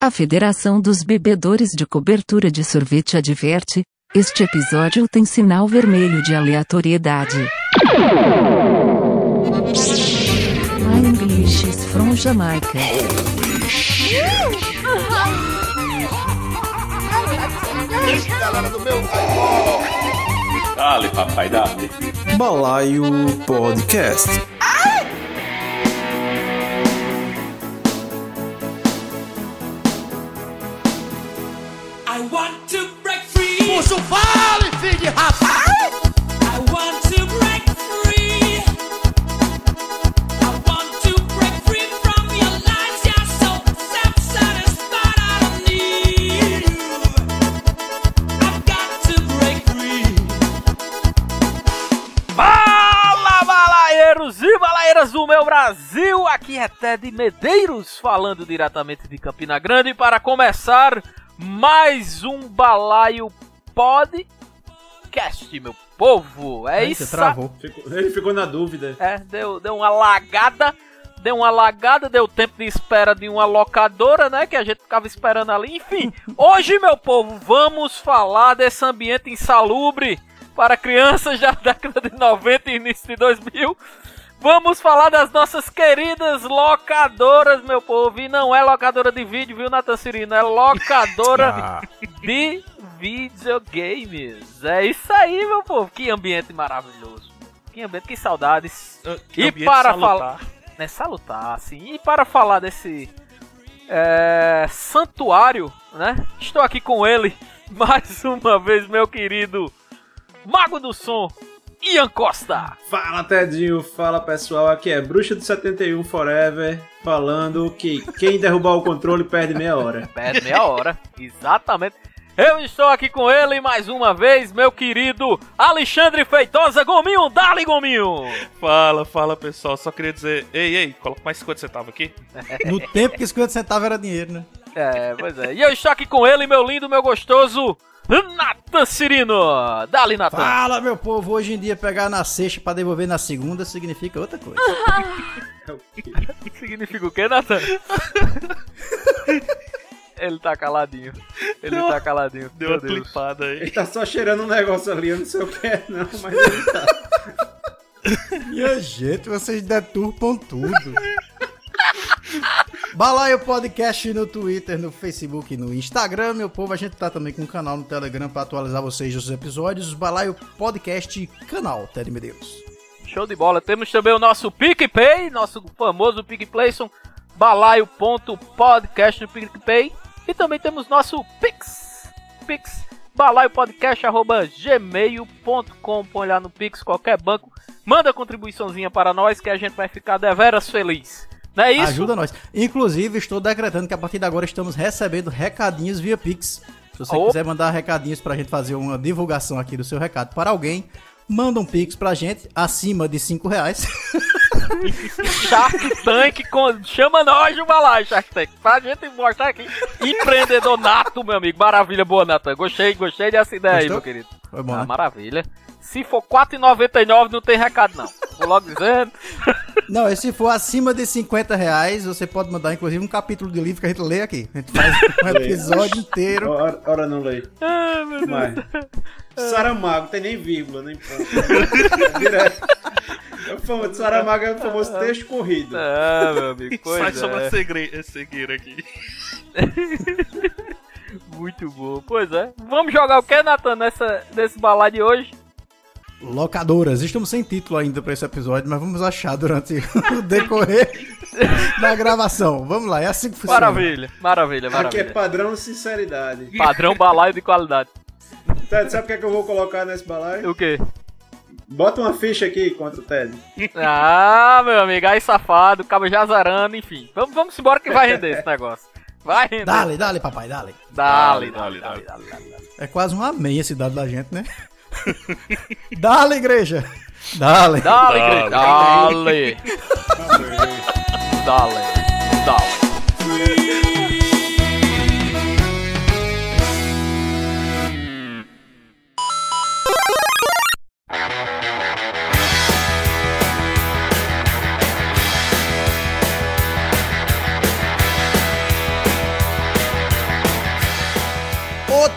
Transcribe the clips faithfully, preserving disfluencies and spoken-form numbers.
A Federação dos Bebedores de Cobertura de Sorvete adverte: este episódio tem sinal vermelho de aleatoriedade. My English is from Jamaica. Galera do meu... Dale, papai, dale. Balaio Podcast. I want to break free. Puxa o vale, filho de rapaz! I want to break free. I want to break free from your lies. You're so self-satisfied. I don't need you. I've got to break free. Fala, balaeiros e balaeiras do meu Brasil! Aqui é Ted Medeiros, falando diretamente de Campina Grande para começar mais um Balaio Podcast, meu povo. É Ai, isso. Você travou. Ficou- ele ficou na dúvida. É, deu, deu uma lagada. Deu uma lagada, deu tempo de espera de uma locadora, né? Que a gente ficava esperando ali. Enfim, hoje, meu povo, vamos falar desse ambiente insalubre para crianças da década de noventa e início de dois mil. Vamos falar das nossas queridas locadoras, meu povo. E não é locadora de vídeo, viu, Nathan Cirino? É locadora Ah, de videogames. É isso aí, meu povo. Que ambiente maravilhoso. Que ambiente, que saudades. que E ambiente para salutar. falar... Né, salutar, sim. E para falar desse é, santuário, né? Estou aqui com ele, mais uma vez, meu querido Mago do Som, Ian Costa. Fala, Tedinho. Fala, pessoal. Aqui é Bruxa do setenta e um Forever, falando que quem derrubar o controle perde meia hora. Perde meia hora, exatamente. Eu estou aqui com ele mais uma vez, meu querido Alexandre Feitosa. Gominho, dale, Gominho. Fala, fala pessoal, só queria dizer, ei, ei, coloca mais cinquenta centavos aqui. No tempo que cinquenta centavos era dinheiro, né? É, pois é. E eu estou aqui com ele, meu lindo, meu gostoso Nathan Cirino. Dale, Nathan. Fala, meu povo, hoje em dia pegar na sexta pra devolver na segunda significa outra coisa. Significa o que, Nathan? Ele tá caladinho. Ele Deu- tá caladinho. Deu Meu uma Deus. clipada aí. Ele tá só cheirando um negócio ali, eu não sei o que é, não, mas ele tá. Minha gente, vocês deturpam tudo. Balaio Podcast no Twitter, no Facebook e no Instagram, meu povo. A gente tá também com um canal no Telegram pra atualizar vocês dos episódios. Balaio Podcast canal, Ted Medeiros. Show de bola. Temos também o nosso PicPay, nosso famoso PicPlayson, balaio.podcast no PicPay. E também temos nosso Pix, Pix, balaiopodcast arroba gmail ponto com. Põe lá no Pix, qualquer banco, manda contribuiçãozinha para nós que a gente vai ficar deveras feliz. Não é isso? Ajuda nós. Inclusive, estou decretando que a partir de agora estamos recebendo recadinhos via Pix. Se você Oh. quiser mandar recadinhos pra gente fazer uma divulgação aqui do seu recado para alguém, manda um Pix pra gente acima de cinco reais. Shark Tank, com... chama nós de balaio, Shark Tank, pra gente mostrar aqui. Empreendedor nato, meu amigo. Maravilha, boa, Nathan. Gostei, gostei dessa ideia aí, Gostou? meu querido. Foi bom, Ah, né? maravilha. Se for quatro reais e noventa e nove centavos, não tem recado, não. Vou logo dizendo. Não, e se for acima de cinquenta reais, você pode mandar inclusive um capítulo de livro que a gente lê aqui. A gente faz um episódio inteiro. Ora, ora não leio. Ah, meu Deus. Mas. Saramago, tem nem vírgula, nem ponto. É direto. É o famoso, Saramago é o famoso texto corrido. Ah, meu amigo, pois Sai sobre é. a segre- a cegueira aqui. Muito bom, pois é. Vamos jogar o que, Nathan, nessa, nesse balaio de hoje? Locadoras. Estamos sem título ainda pra esse episódio, mas vamos achar durante o decorrer da gravação. Vamos lá, é assim que funciona. Maravilha, maravilha, Aqui é maravilha. padrão sinceridade. Padrão balaio de qualidade. Ted, sabe o que é que eu vou colocar nesse balaio? O quê? Bota uma ficha aqui contra o Ted. Ah, meu amigo, aí safado, cabo já azarando, enfim. Vamos, vamos embora que vai render esse negócio. Vai render. Dale, dale, papai, dale. Dale, Dale, dale, dale, dale, dale, dale. É quase um amém esse dado da gente, né? Dale, igreja! Dale! Dale, igreja. Dale. Dale. Dale.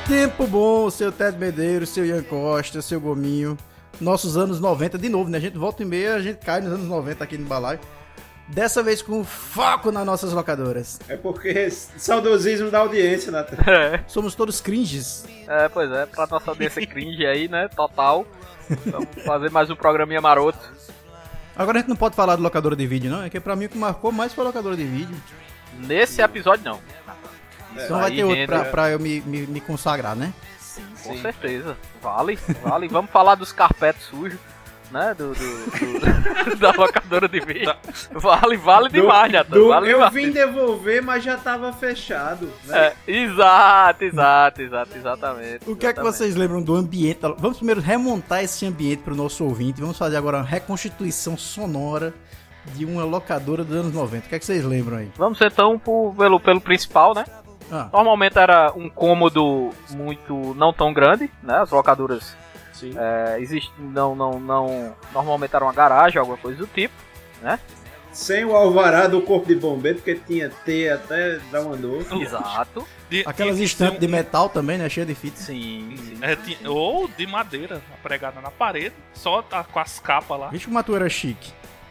Tempo bom, seu Ted Medeiros, seu Ian Costa, seu Gominho. Nossos anos noventa, de novo, né? A gente volta e meia, a gente cai nos anos noventa aqui no Balaio. Dessa vez com foco nas nossas locadoras. É porque saudosismo da audiência, Nathan. É, Somos todos cringes. é, pois é, pra nossa audiência cringe aí, né? Total. Vamos fazer mais um programinha maroto. Agora a gente não pode falar de locadora de vídeo, não. É que pra mim o que marcou mais foi a locadora de vídeo. Nesse episódio, não. Então vai aí ter outro rende, pra, é. pra eu me, me, me consagrar, né? Com certeza. Vale, vale. Vamos falar dos carpetes sujos, né? Do, do- do- da locadora de vídeo. Vale, vale demais, Do- Nathan. do- Vale eu demais. vim devolver, mas já tava fechado. Né? É, exato, exato, exato, exatamente. O que é que exatamente. vocês lembram do ambiente? da- Vamos primeiro remontar esse ambiente pro nosso ouvinte. Vamos fazer agora uma reconstituição sonora de uma locadora dos anos noventa. O que é que vocês lembram aí? Vamos então por- pelo, pelo principal, né? Ah, Normalmente era um cômodo muito não tão grande, né? As locadoras Sim. é, existe, não, não, não. Normalmente era uma garagem, alguma coisa do tipo, né? Sem o alvará do corpo de bombeiro, porque tinha T até dar uma dor. Exato. De- aquelas tinha que estantes ser de um- metal também, né? Cheia de fitas. Sim, sim. é, tinha- ou de madeira, pregada na parede, só tá com as capas lá. Vixe, como a tua era chique.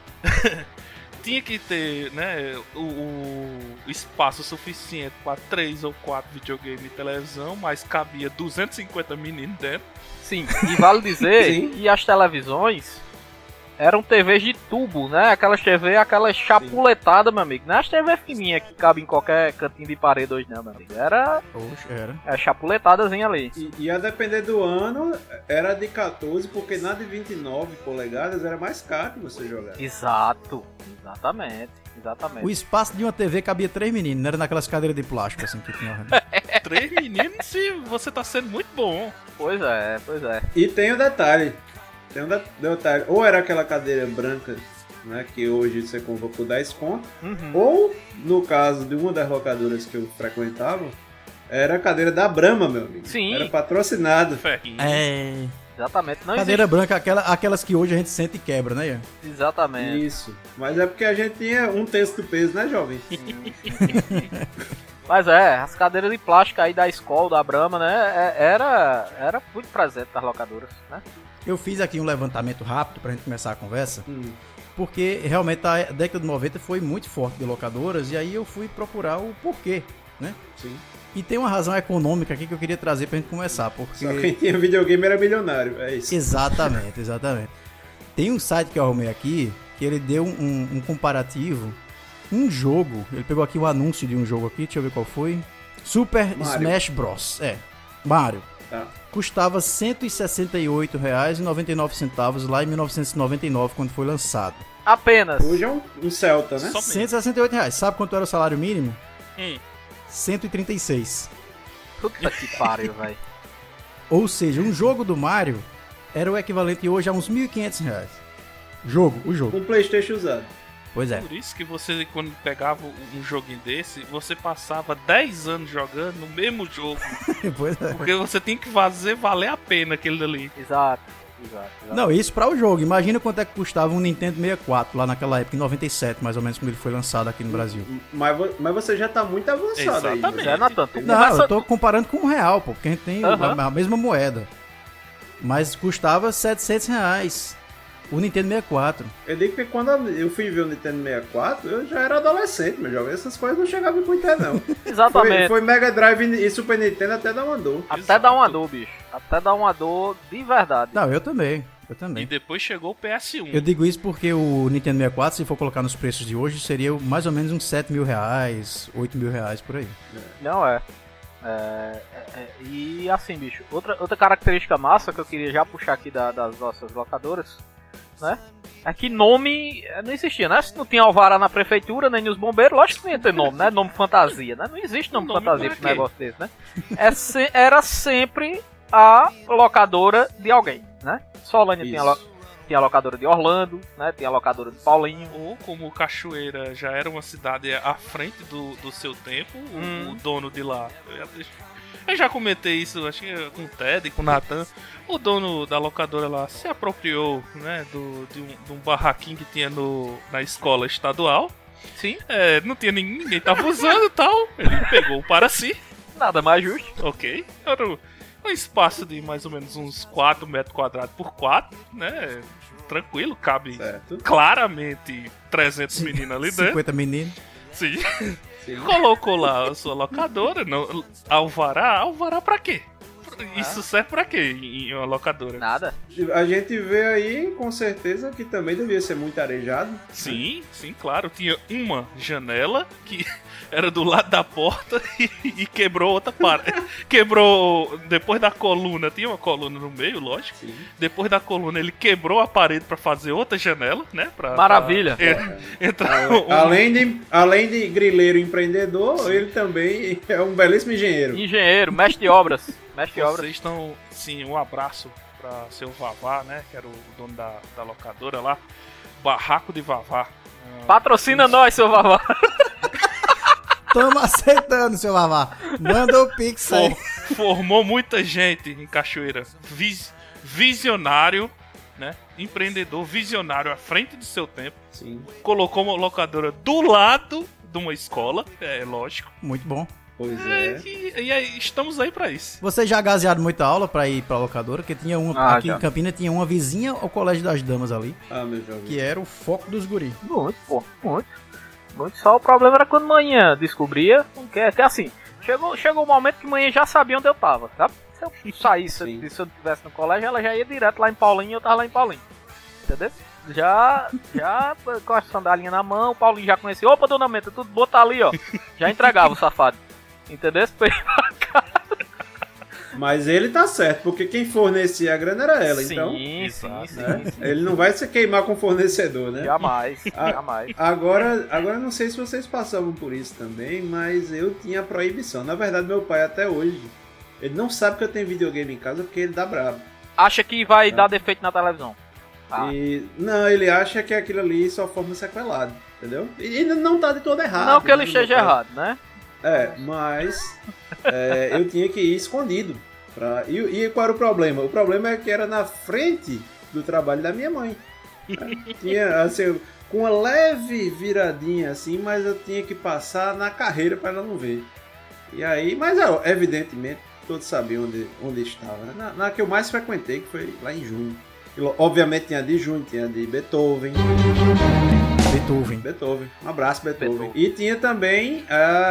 Tinha que ter, né, o, o espaço suficiente para três ou quatro videogames e televisão, mas cabia duzentos e cinquenta meninos dentro. Sim, e vale dizer Sim. que as televisões eram T Vs de tubo, né? Aquelas T V, aquelas chapuletadas, meu amigo. Não é as T V fininhas que cabem em qualquer cantinho de parede hoje, não, meu amigo. Era Oxe, era. a chapuletadazinha ali. E, e a depender do ano, era de quatorze, porque na de vinte e nove polegadas era mais caro que você jogar. Exato, exatamente, exatamente. O espaço de uma T V cabia três meninos, não era naquelas cadeiras de plástico assim que tinha. Três meninos se você tá sendo muito bom. Pois é, pois é. E tem o detalhe. Tem um de- detalhe. Ou era aquela cadeira branca, né, que hoje você compra por dez conto, Uhum. ou, no caso de uma das locadoras que eu frequentava, era a cadeira da Brahma, meu amigo. Sim. Era patrocinado. Ferrinho. É. Exatamente, não Cadeira branca, aquela, aquelas que hoje a gente sente e quebra, né, Ian? existe. Exatamente. Isso. Mas é porque a gente tinha um terço do peso, né, jovem? Mas é, as cadeiras de plástico aí da escola, da Brahma, né? é- Era, era muito presente nas locadoras, né? Eu fiz aqui um levantamento rápido pra gente começar a conversa, Hum. porque realmente a década de noventa foi muito forte de locadoras, e aí eu fui procurar o porquê, né? Sim. E tem uma razão econômica aqui que eu queria trazer pra gente começar, porque... Só quem tinha videogame era milionário, é isso. Exatamente, exatamente. Tem um site que eu arrumei aqui, que ele deu um, um comparativo, um jogo, ele pegou aqui um anúncio de um jogo aqui, deixa eu ver qual foi. Super Mario. Smash Bros. É, Mario. Tá. Custava cento e sessenta e oito reais e noventa e nove centavos lá em mil novecentos e noventa e nove, quando foi lançado. Apenas. Hoje é um, um Celta, né? Só- cento e sessenta e oito reais. Sabe quanto era o salário mínimo? Hum. cento e trinta e seis. Puta que pariu, velho. Ou seja, um jogo do Mario era o equivalente hoje a uns mil e quinhentos reais. Jogo, o jogo. Um PlayStation usado. Pois é. Por isso que você, quando pegava um joguinho desse, você passava dez anos jogando no mesmo jogo. Pois é. Porque você tem que fazer valer a pena aquele dali. Exato, exato, exato. Não, isso para o jogo. Imagina quanto é que custava um Nintendo sessenta e quatro lá naquela época, em noventa e sete, mais ou menos, quando ele foi lançado aqui no Brasil. Mas, vo- mas você já tá muito avançado aí. Exatamente. É, Nathan, tu Não, começa... eu tô comparando com um real, pô, porque a gente tem Aham. a, a mesma moeda. Mas custava setecentos reais o Nintendo sessenta e quatro. Eu digo que quando eu fui ver o Nintendo sessenta e quatro, eu já era adolescente, meu jovem. Essas coisas não chegavam muito até não. Exatamente. Foi, foi Mega Drive e Super Nintendo até dar uma dor. Até dar uma dor, bicho. Até dar uma dor de verdade. Não, eu também. Eu E também. depois chegou o P S um. Eu digo isso porque o Nintendo sessenta e quatro, se for colocar nos preços de hoje, seria mais ou menos uns sete mil reais, oito mil reais por aí. Não é. É, é, é. E assim, bicho, outra, outra característica massa que eu queria já puxar aqui da- das nossas locadoras, né? É que nome eh, não existia, né? Se não tinha alvará na prefeitura, nem nos bombeiros, lógico que não ia ter nome, né? Nome fantasia, né? Não existe nome, Nome fantasia pra pra quê? um negócio desse, né? É se- era sempre a locadora de alguém, né? Solânia tinha, Isso. lo- tinha a locadora de Orlando, né? Tinha a locadora de Paulinho. Ou como Cachoeira já era uma cidade à frente do, do seu tempo, o- Hum. o dono de lá. Eu já, deixo- eu já comentei isso, acho que com o Ted, com o Nathan. O dono da locadora lá se apropriou, né, do, de, um, de um barraquinho que tinha no, na escola estadual. Sim. É, não tinha ninguém, ninguém tava usando e tal. Ele pegou para si. Nada mais justo. Ok. Era um um espaço de mais ou menos uns quatro metros quadrados por quatro, né? Tranquilo, cabe Certo. claramente trezentos meninos ali dentro. cinquenta meninos. Sim. Sim. Colocou lá a sua locadora, não, alvará, alvará pra quê? Isso serve pra quê em em uma locadora? Nada. A gente vê aí, com certeza, que também devia ser muito arejado. Sim, sim, claro. Tinha uma janela que era do lado da porta e, e quebrou outra parte. Quebrou depois da coluna, tinha uma coluna no meio, lógico. Sim. Depois da coluna ele quebrou a parede pra fazer outra janela, né? Pra, Maravilha. Pra, é, entrar um- Além de, além de grileiro empreendedor, ele também é um belíssimo engenheiro. Engenheiro, mestre de obras. Mestre de obras. Vocês estão, sim, um abraço pra seu Vavá, né? Que era o dono da, da locadora lá. Barraco de Vavá. Ah, Patrocina nós, seu Vavá. Tamo aceitando, seu Vavá. Manda o pix aí. For- formou muita gente em Cachoeira. Vis- visionário, né? Empreendedor visionário à frente do seu tempo. Sim. Colocou uma locadora do lado de uma escola, é lógico. Muito bom. Pois É, é. e, e aí estamos aí pra isso. Vocês já gasearam muita aula pra ir pra locadora? Porque tinha uma, Ah, aqui já. em Campinas tinha uma vizinha ao Colégio das Damas ali, Ah, meu jovem. que era o foco dos guri. Muito, pô, muito. Muito. Só o problema era quando manhã descobria. Que, que assim, chegou, chegou o momento que manhã já sabia onde eu tava, sabe? Se eu saísse, Sim. se eu estivesse no colégio, ela já ia direto lá em Paulinho e eu tava lá em Paulinho. Entendeu? Já, já com a sandalinha na mão, o Paulinho já conhecia. Opa, dona Menta, tudo botar ali, ó. Já entregava o safado. Entendeu? Mas ele tá certo, porque quem fornecia a grana era ela, sim, então. sim, Exato, sim, Né? sim. Ele não vai se queimar com o fornecedor, né? Jamais, Ah, jamais. Agora, agora não sei se vocês passavam por isso também, mas eu tinha proibição. Na verdade, meu pai até hoje, ele não sabe que eu tenho videogame em casa porque ele dá brabo. Acha que vai dar defeito na televisão. Ah. E não, ele acha que aquilo ali só forma sequelado, entendeu? E ainda não tá de todo errado. Não que ele né, esteja meu pai? errado, né? É, mas é, eu tinha que ir escondido. Pra... E, e qual era o problema? O problema é que era na frente do trabalho da minha mãe. Tinha, assim, com uma leve viradinha assim, mas eu tinha que passar na carreira para ela não ver. E aí, mas evidentemente, todos sabiam onde, onde estava. Né? Na, na que eu mais frequentei, que foi lá em junho. E, obviamente tinha de junho, tinha de Beethoven. Beethoven. Beethoven. Um abraço, Beethoven. Beethoven. E tinha também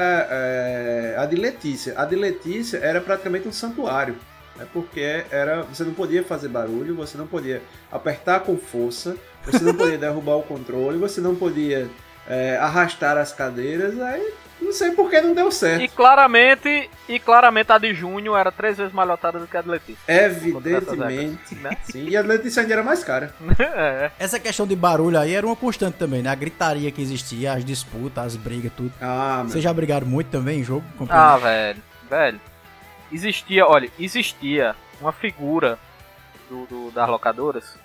a, a, a de Letícia. A de Letícia era praticamente um santuário. Né? Porque era, você não podia fazer barulho, você não podia apertar com força, você não podia derrubar o controle, você não podia é, arrastar as cadeiras. Aí não sei por que não deu certo. E claramente, e claramente a de junho era três vezes mais lotada do que a de Letícia. Evidentemente. Né? Sim, e a de Letícia ainda era mais cara. É. Essa questão de barulho aí era uma constante também, né? A gritaria que existia, as disputas, as brigas, tudo. Ah, meu. Vocês já brigaram muito também em jogo? Ah, velho, velho. Existia, olha, existia uma figura do, do- das locadoras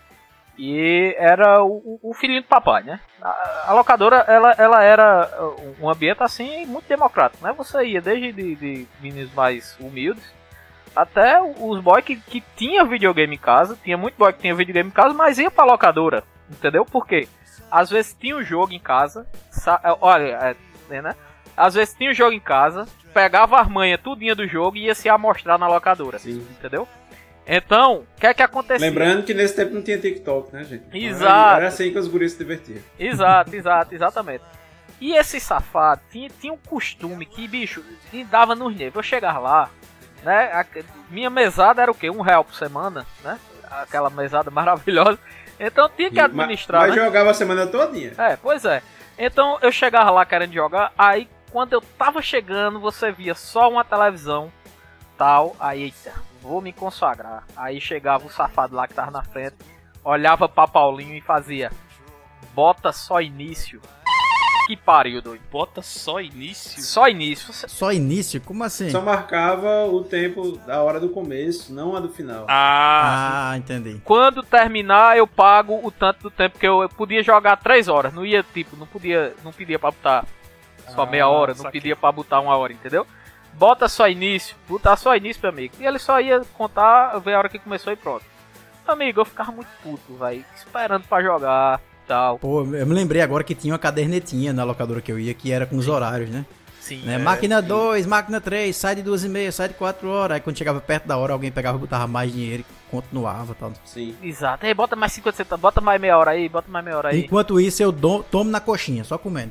e era o, o filhinho do papai, né? A, a locadora, ela, ela era um ambiente assim muito democrático, né? Você ia desde de, de meninos mais humildes até os boys que, que tinha videogame em casa, tinha muito boy que tinha videogame em casa, mas ia pra locadora, entendeu? Por quê? Às vezes tinha um jogo em casa, sa- olha, é, né? Às vezes tinha um jogo em casa, pegava as manhas tudinha do jogo e ia se amostrar na locadora, Sim. entendeu? Então, o que é que acontecia? Lembrando que nesse tempo não tinha TikTok, né, gente? Então, Exato. Era assim que os guris se divertiam. Exato, exato, exatamente. E esse safado tinha, tinha um costume que, bicho, me dava nos nervos. Eu chegava lá, né? A, minha mesada era o quê? Um real por semana, né? Aquela mesada maravilhosa. Então tinha que administrar, Mas né? jogava a semana todinha. É, pois é. Então eu chegava lá querendo jogar, aí quando eu tava chegando, você via só uma televisão, tal, aí, eita, vou me consagrar. Aí chegava o safado lá que tava na frente, olhava pra Paulinho e fazia, bota só início. Que pariu, doido. Bota só início. Só início. Você- Só início? Como assim? Só marcava o tempo da hora do começo, não a do final. Ah, Ah, entendi. Quando terminar, eu pago o tanto do tempo que eu, eu podia jogar três horas. Não ia, tipo, não podia, não pedia pra botar só Ah, meia hora, não saquei. pedia pra botar uma hora, entendeu? Bota só início, botar só início, meu amigo. E ele só ia contar, ver a hora que começou e pronto. Amigo, eu ficava muito puto, velho, esperando pra jogar, tal. Pô, eu me lembrei agora que tinha uma cadernetinha na locadora que eu ia, que era com os horários, né? Sim. Né? É, máquina sim. dois, máquina três, sai de duas e meia, sai de quatro horas. Aí quando chegava perto da hora, alguém pegava e botava mais dinheiro e continuava e tal. Sim. Exato. Ei, bota mais cinquenta centavos, bota mais meia hora aí, bota mais meia hora aí. Enquanto isso, eu dou, tomo na coxinha, só comendo.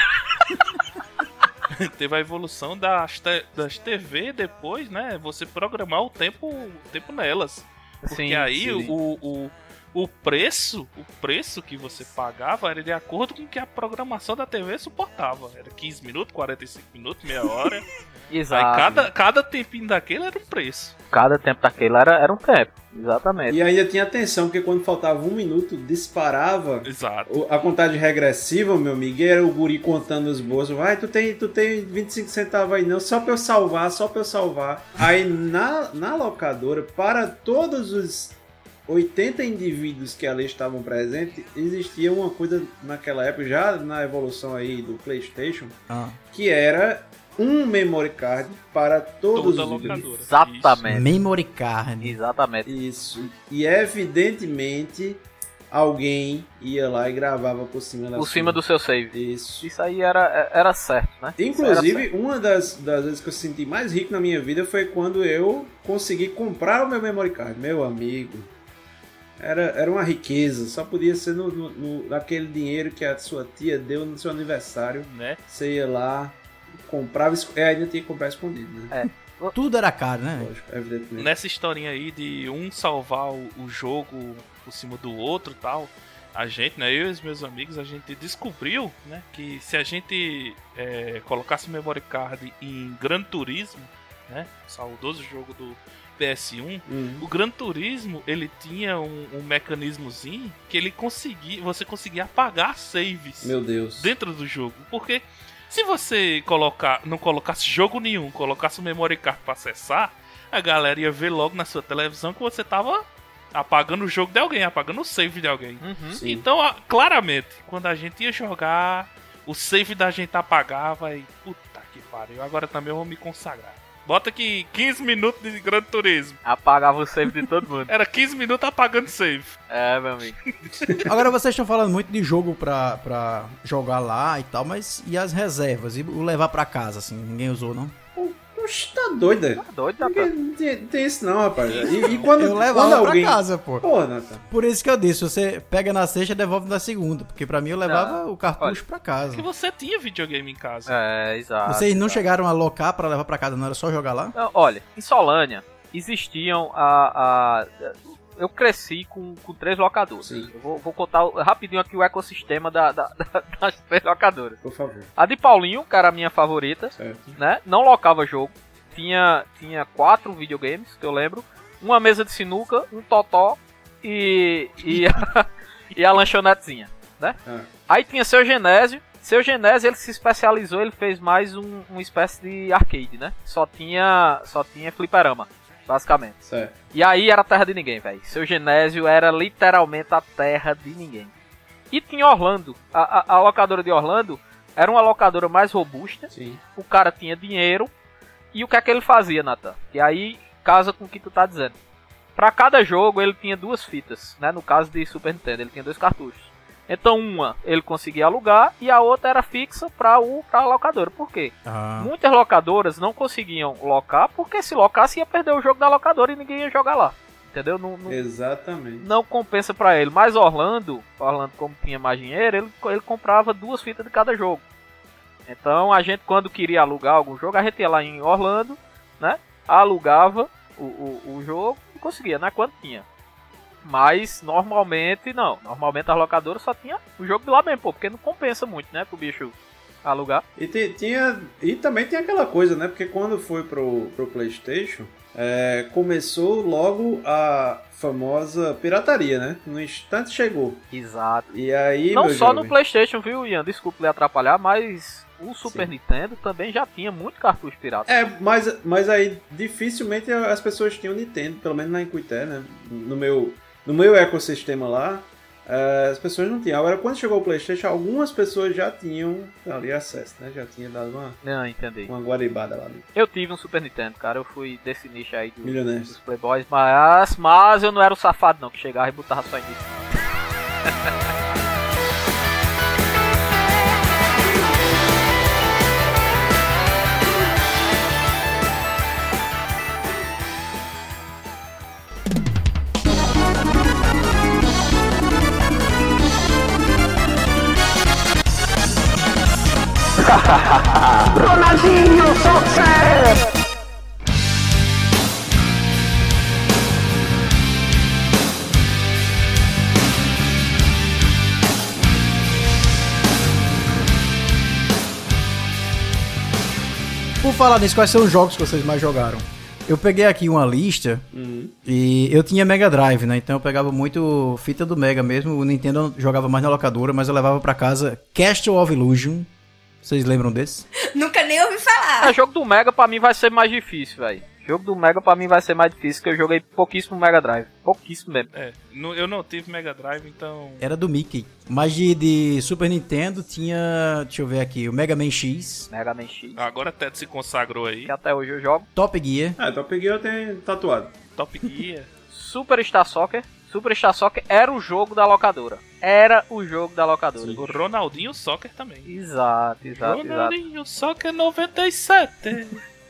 Teve a evolução das, te- das T V depois, né? Você programar o tempo, o tempo nelas. Porque Sim, aí sim. O, o, o preço, o preço que você pagava era de acordo com o que a programação da T V suportava. Era quinze minutos, quarenta e cinco minutos, meia hora. Exato. Aí cada, cada tempinho daquele era um preço. Cada tempo daquele era, era um tempo. Exatamente. E ainda tinha atenção, porque quando faltava um minuto, disparava Exato. o- a contagem regressiva, meu amigo, e era o guri contando os bolsos. Vai, tu tem, tu tem vinte e cinco centavos aí não, só pra eu salvar, só pra eu salvar. Aí na, na locadora, para todos os oitenta indivíduos que ali estavam presentes, existia uma coisa naquela época, já na evolução aí do PlayStation, Ah. que era um memory card para todos Toda os locadora. videogames. Exatamente. Memory card. Exatamente. Isso. E evidentemente alguém ia lá e gravava por cima da Por sua. cima do seu save. Isso. Isso aí era, era certo, né? Isso era certo. Inclusive, uma das, das vezes que eu senti mais rico na minha vida foi quando eu consegui comprar o meu memory card. Meu amigo, era, era uma riqueza. Só podia ser no, no, no- naquele dinheiro que a sua tia deu no seu aniversário. Né? Você ia lá, comprava, esco- é, ainda tinha que comprar escondido, né? Tudo era caro, né? Lógico, evidentemente. Nessa historinha aí de um salvar o, o jogo por cima do outro e tal, a gente, né, eu e os meus amigos, a gente descobriu, né, que se a gente é, colocasse o memory card em Gran Turismo, né, o saudoso jogo do P S um, Uhum. o Gran Turismo, ele tinha um, um mecanismozinho que ele conseguia, você conseguia apagar saves Meu Deus. dentro do jogo, porque se você colocar, não colocasse jogo nenhum, colocasse o memory card pra acessar, a galera ia ver logo na sua televisão que você tava apagando o jogo de alguém, apagando o save de alguém. Uhum. Sim. Então, a- claramente, quando a gente ia jogar, o save da gente apagava e puta que pariu, agora também eu vou me consagrar. Bota aqui quinze minutos de Gran Turismo. Apagava o save de todo mundo. Era quinze minutos apagando save. É, meu amigo. Agora vocês estão falando muito de jogo pra, pra jogar lá e tal, mas e as reservas? E o levar pra casa, assim? Ninguém usou, não? Oxe, tá doida? Tá doido, Porque rapaz. Não tem, não tem isso não, rapaz. E, e quando, Eu quando levava alguém... pra casa, pô. Pô, Nathan. Por isso que eu disse, você pega na sexta e devolve na segunda. Porque pra mim eu levava o cartucho olha, pra casa. Porque você tinha videogame em casa. É, exato. Vocês não exato. chegaram a locar pra levar pra casa, não era só jogar lá? Não, olha, em Solânia existiam a. a eu cresci com, com três locadoras. Sim. Eu vou, vou contar o- rapidinho aqui o ecossistema da, da- da- das três locadoras. Por favor. A de Paulinho, que era a minha favorita, Certo. né? Não locava jogo. Tinha, tinha quatro videogames, que eu lembro. Uma mesa de sinuca, um totó e, e, a, e a lanchonetezinha, né? Ah. Aí tinha seu Genésio. Seu Genésio, ele se especializou, ele fez mais um, uma espécie de arcade, né? Só tinha, só tinha fliperama, basicamente. Certo. E aí era a terra de ninguém, velho. Seu Genésio era literalmente a terra de ninguém. E tinha Orlando. A, a, a locadora de Orlando era uma locadora mais robusta. Sim. O cara tinha dinheiro. E o que é que ele fazia, Nathan? E aí casa com o que tu tá dizendo. Pra cada jogo ele tinha duas fitas, né? No caso de Super Nintendo, ele tinha dois cartuchos. Então uma ele conseguia alugar e a outra era fixa pra, o, pra locadora. Por quê? Ah. Muitas locadoras não conseguiam locar, porque se locasse ia perder o jogo da locadora e ninguém ia jogar lá. Entendeu? Não, não, Exatamente. não compensa pra ele. Mas Orlando, Orlando como tinha mais dinheiro, ele, ele comprava duas fitas de cada jogo. Então a gente, quando queria alugar algum jogo, a gente ia lá em Orlando, né? Alugava o, o, o jogo e conseguia, né? Quando tinha. Mas normalmente não. Normalmente as locadoras só tinha o jogo de lá mesmo, pô, porque não compensa muito, né? Pro bicho alugar. E, te- tinha, e também tem aquela coisa, né? Porque quando foi pro, pro PlayStation, é, começou logo a famosa pirataria, né? No instante chegou. Exato. E aí, Não meu só jovem, no PlayStation, viu, Ian? Desculpa lhe atrapalhar, mas o Super Sim. Nintendo também já tinha muito cartucho pirata. É, mas, mas aí dificilmente as pessoas tinham Nintendo, pelo menos na Inquité, né? No meu, no meu ecossistema lá, é, as pessoas não tinham. Agora, quando chegou o PlayStation, algumas pessoas já tinham ali acesso, né? Já tinha dado uma, Não, entendi. uma guaribada lá. Né? Eu tive um Super Nintendo, cara. Eu fui desse nicho aí do, Milionários. dos Playboys, mas, mas eu não era o safado, não, que chegava e botava só início. Por falar nisso, quais são os jogos que vocês mais jogaram? Eu peguei aqui uma lista Uhum. e eu tinha Mega Drive, né? Então eu pegava muito fita do Mega mesmo. O Nintendo eu jogava mais na locadora, mas eu levava pra casa Castle of Illusion. Vocês lembram desse? Nunca nem ouvi falar. É, jogo do Mega pra mim vai ser mais difícil, velho. Jogo do Mega pra mim vai ser mais difícil, porque eu joguei pouquíssimo Mega Drive. Pouquíssimo mesmo. É, no- eu não tive Mega Drive, então. Era do Mickey. Mas de, de Super Nintendo tinha, deixa eu ver aqui, o Mega Man X, Mega Man X. Agora a Ted se consagrou aí. Que até hoje eu jogo. Top Gear. Ah, então eu peguei eu tenho tatuado. Top Gear. Super Star Soccer. Super Star Soccer era o jogo da locadora. Era o jogo da locadora. O Ronaldinho Soccer também. Exato, exato, exato. Ronaldinho Soccer noventa e sete.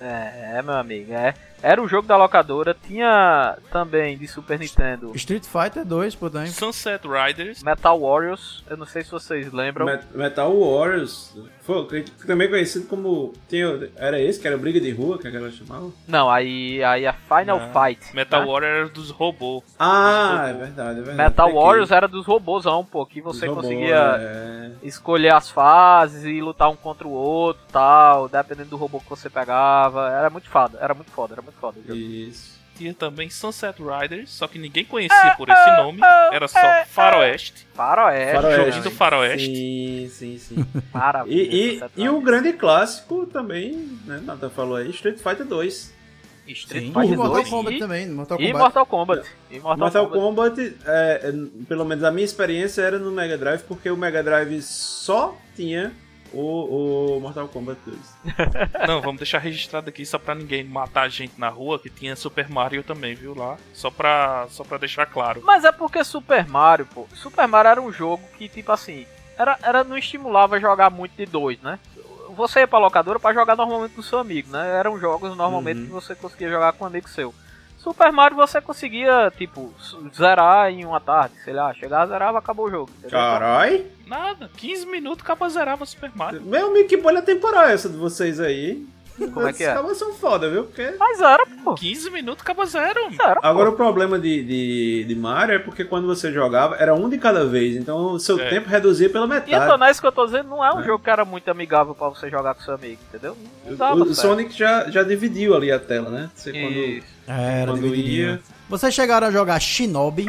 É, meu amigo, é. Era o jogo da locadora. Tinha também de Super Nintendo Street Fighter dois, por exemplo. Sunset Riders. Metal Warriors. Eu não sei se vocês lembram. Met- Metal Warriors, foi, também conhecido como. Tinha, era esse que era Briga de Rua, que a galera chamava? Não, aí, aí a Final Não. Fight. Metal né? Warrior era dos robôs. Ah, é verdade, é verdade. Metal Peguei. Warriors era dos robôzão, pô, que você Os robôs, conseguia é. escolher as fases e lutar um contra o outro, tal, dependendo do robô que você pegava. Era muito foda, era muito foda, era muito foda. o jogo. Isso. Tinha também Sunset Riders, só que ninguém conhecia por esse nome. Era só Faroeste. Faroeste, Faroeste. Joguinho do Faroeste. Sim, sim, sim. maravilha. E, e, Sunset e o Riders. grande clássico também, né? Nathan falou aí, Street Fighter dois. Street Sim. Fighter E Mortal dois Kombat e- também. Mortal E Kombat. Mortal Kombat. E Mortal, Mortal Kombat. Kombat, é, é, pelo menos a minha experiência era no Mega Drive, porque o Mega Drive só tinha o, o Mortal Kombat dois. Não, vamos deixar registrado aqui só pra ninguém matar a gente na rua, que tinha Super Mario também, viu, lá. Só pra, só pra deixar claro. Mas é porque Super Mario, pô. Super Mario era um jogo que, tipo assim, era, era, não estimulava jogar muito de dois, né? Você ia pra locadora pra jogar normalmente com seu amigo, né? Eram jogos normalmente Uhum. que você conseguia jogar com um amigo seu. Super Mario você conseguia, tipo, zerar em uma tarde, sei lá, chegava, zerava, acabou o jogo. Entendeu? Carai! Nada, quinze minutos acaba zerava Super Mario. Meu amigo, que bolha temporal é essa de vocês aí? Como é que é? Esses cabas são foda, viu? Porque... Mas era, pô. quinze minutos acaba zero. Era, Agora pô. o problema de, de, de Mario é porque quando você jogava, era um de cada vez, então o seu É. tempo reduzia pela E metade. então, não é isso que eu tô dizendo, não é um jogo que era muito amigável pra você jogar com seu amigo, entendeu? Não dava O, o certo. Sonic já, já dividiu ali a tela, né? Você quando, Isso. É, Era quando divididinho. ia... Vocês chegaram a jogar Shinobi?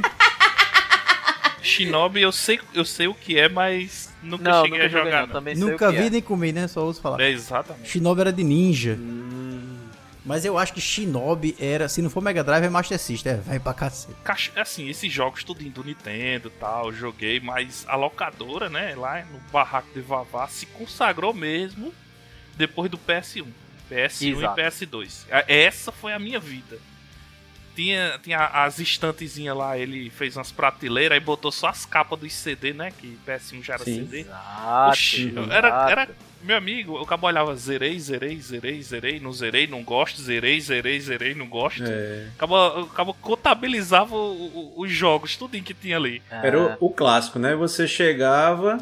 Shinobi eu sei, eu sei o que é, mas nunca Não, cheguei nunca a joguei jogar. não, não. também sei Nunca o que vi é. nem comi, né? Só ouço falar. É, exatamente. Shinobi era de ninja. Hum, Mas eu acho que Shinobi era, se não for Mega Drive, é Master System. É, vai pra cacete. Caixa- Assim, esses jogos tudo do Nintendo e tal, joguei, mas a locadora, né, lá no barraco de Vavá, se consagrou mesmo depois do P S um. P S um Exato. e P S dois. A- Essa foi a minha vida. Tinha, tinha as estantezinhas lá, ele fez umas prateleiras e botou só as capas dos C D, né, que P S um já era Sim. C D. Exato, Oxi, exato. era, era, meu amigo, eu cabo olhava, zerei, zerei, zerei, zerei, não zerei, não gosto, zerei, zerei, zerei, não gosto. é. Acaba, acaba contabilizava o- o- os jogos, tudo que tinha ali. Era o, o clássico, né? Você chegava,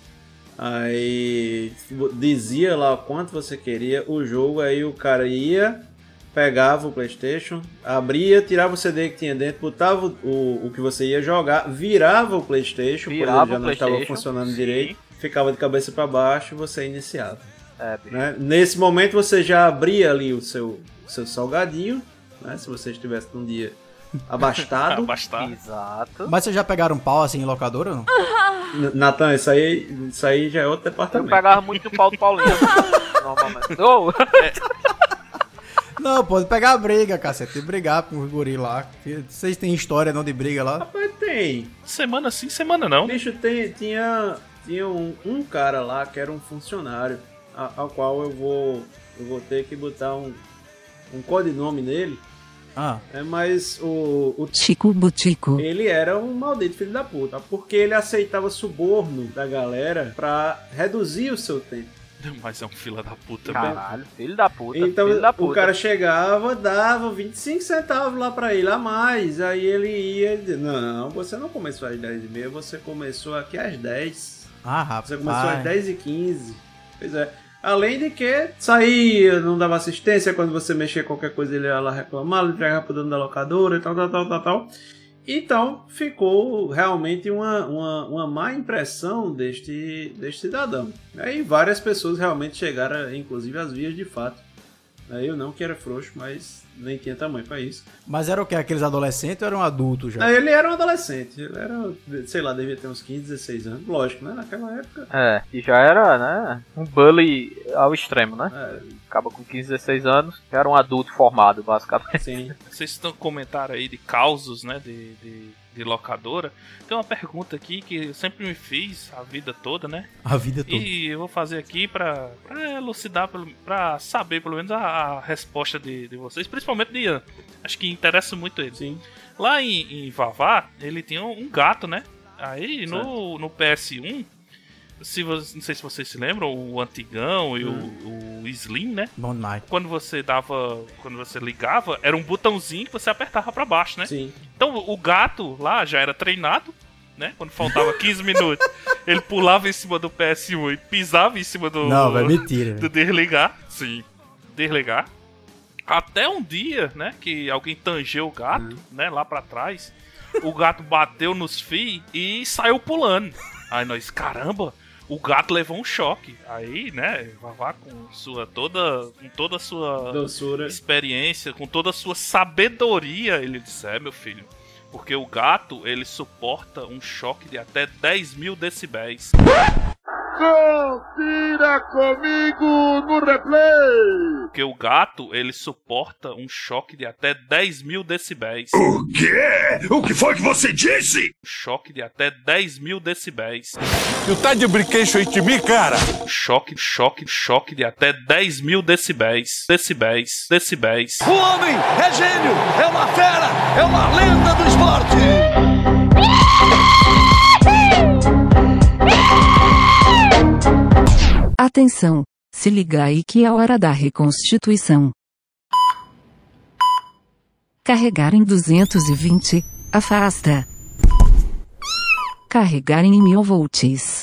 aí dizia lá quanto você queria o jogo, aí o cara ia, pegava o PlayStation, abria, tirava o C D que tinha dentro, botava o, o que você ia jogar, virava o PlayStation, Virava quando ele já o não estava PlayStation, funcionando sim. direito, ficava de cabeça para baixo e você iniciava. É, bicho. Né? Nesse momento você já abria ali o seu, seu salgadinho, né? Se você estivesse num dia abastado. Abastado. Exato. Mas vocês já pegaram pau assim em locadora ou não? N- Natan, isso aí, isso aí já é outro Eu departamento. pegava muito no pau do Paulinho. Normalmente. Ô, Não, pode pegar a briga, cacete. Brigar com os guri lá. Vocês têm história não de briga lá? Rapaz, tem. Semana sim, semana não. Bicho, tem, tinha, tinha um, um cara lá que era um funcionário, a- ao qual eu vou, eu vou ter que botar um, um codinome nele, Ah, é, mas o, o Chico Butico. ele era um maldito filho da puta, porque ele aceitava suborno da galera pra reduzir o seu tempo. Mas é um fila da puta, mesmo. caralho, filho da puta. Então filho da puta. o cara chegava, dava vinte e cinco centavos lá pra ele a mais, aí ele ia e dizia, não, você não começou às dez e meia, você começou aqui às dez. ah rapaz. Você começou às dez e quinze. Pois é. Além de que saía, não dava assistência, quando você mexia qualquer coisa ele ia lá reclamar, ele entregava pro dono da locadora e tal, tal, tal, tal, tal. Então ficou realmente uma, uma, uma má impressão deste, deste cidadão. Aí várias pessoas realmente chegaram, inclusive às vias de fato. Eu não, que era frouxo, mas nem tinha tamanho pra isso. Mas era o quê? Aqueles adolescentes ou era um adulto já? Ele era um adolescente, ele era, sei lá, devia ter uns quinze, dezesseis anos, lógico, né? Naquela época. É, e já era, né, um bully ao extremo, né? É. Acaba com quinze, dezesseis anos, já era um adulto formado, basicamente. Sim. Vocês estão comentando aí de causos, né, de, de, de locadora. Tem uma pergunta aqui que eu sempre me fiz a vida toda, né? A vida toda. E eu vou fazer aqui pra, pra elucidar, pelo- pra saber pelo menos a, a resposta de, de vocês, principalmente de Ian. Acho que interessa muito ele. Sim. Lá em, em Vavá, ele tinha um gato, né? Aí no, no P S um, se você, não sei se vocês se lembram, o Antigão e Hum. o, o Slim, né? Bom demais. Quando você dava. Quando você ligava, era um botãozinho que você apertava pra baixo, né? Sim. Então o gato lá já era treinado, né? Quando faltava quinze minutos, ele pulava em cima do P S um e pisava em cima do. Não, vai mentira. Do velho. desligar. Sim. Desligar. Até um dia, né? Que alguém tangeu o gato, né? Lá pra trás. O gato bateu nos fios e saiu pulando. Aí nós, caramba, o gato levou um choque. Aí, né? Vavá com sua toda. Com toda a sua Doçura. experiência, com toda a sua sabedoria, ele disse, é meu filho, porque o gato, ele suporta um choque de até dez mil decibéis. Confira comigo no replay! Porque o gato, ele suporta um choque de até dez mil decibéis. O quê? O que foi que você disse? Um choque de até dez mil decibéis. Tu tá de brinquedo aí de mim, cara? Choque, choque, choque de até dez mil decibéis. Decibéis, decibéis. O homem é gênio, é uma fera, é uma lenda do esporte! Atenção! Se liga aí que é hora da reconstituição. Carregar em duzentos e vinte, afasta. Carregar em mil volts.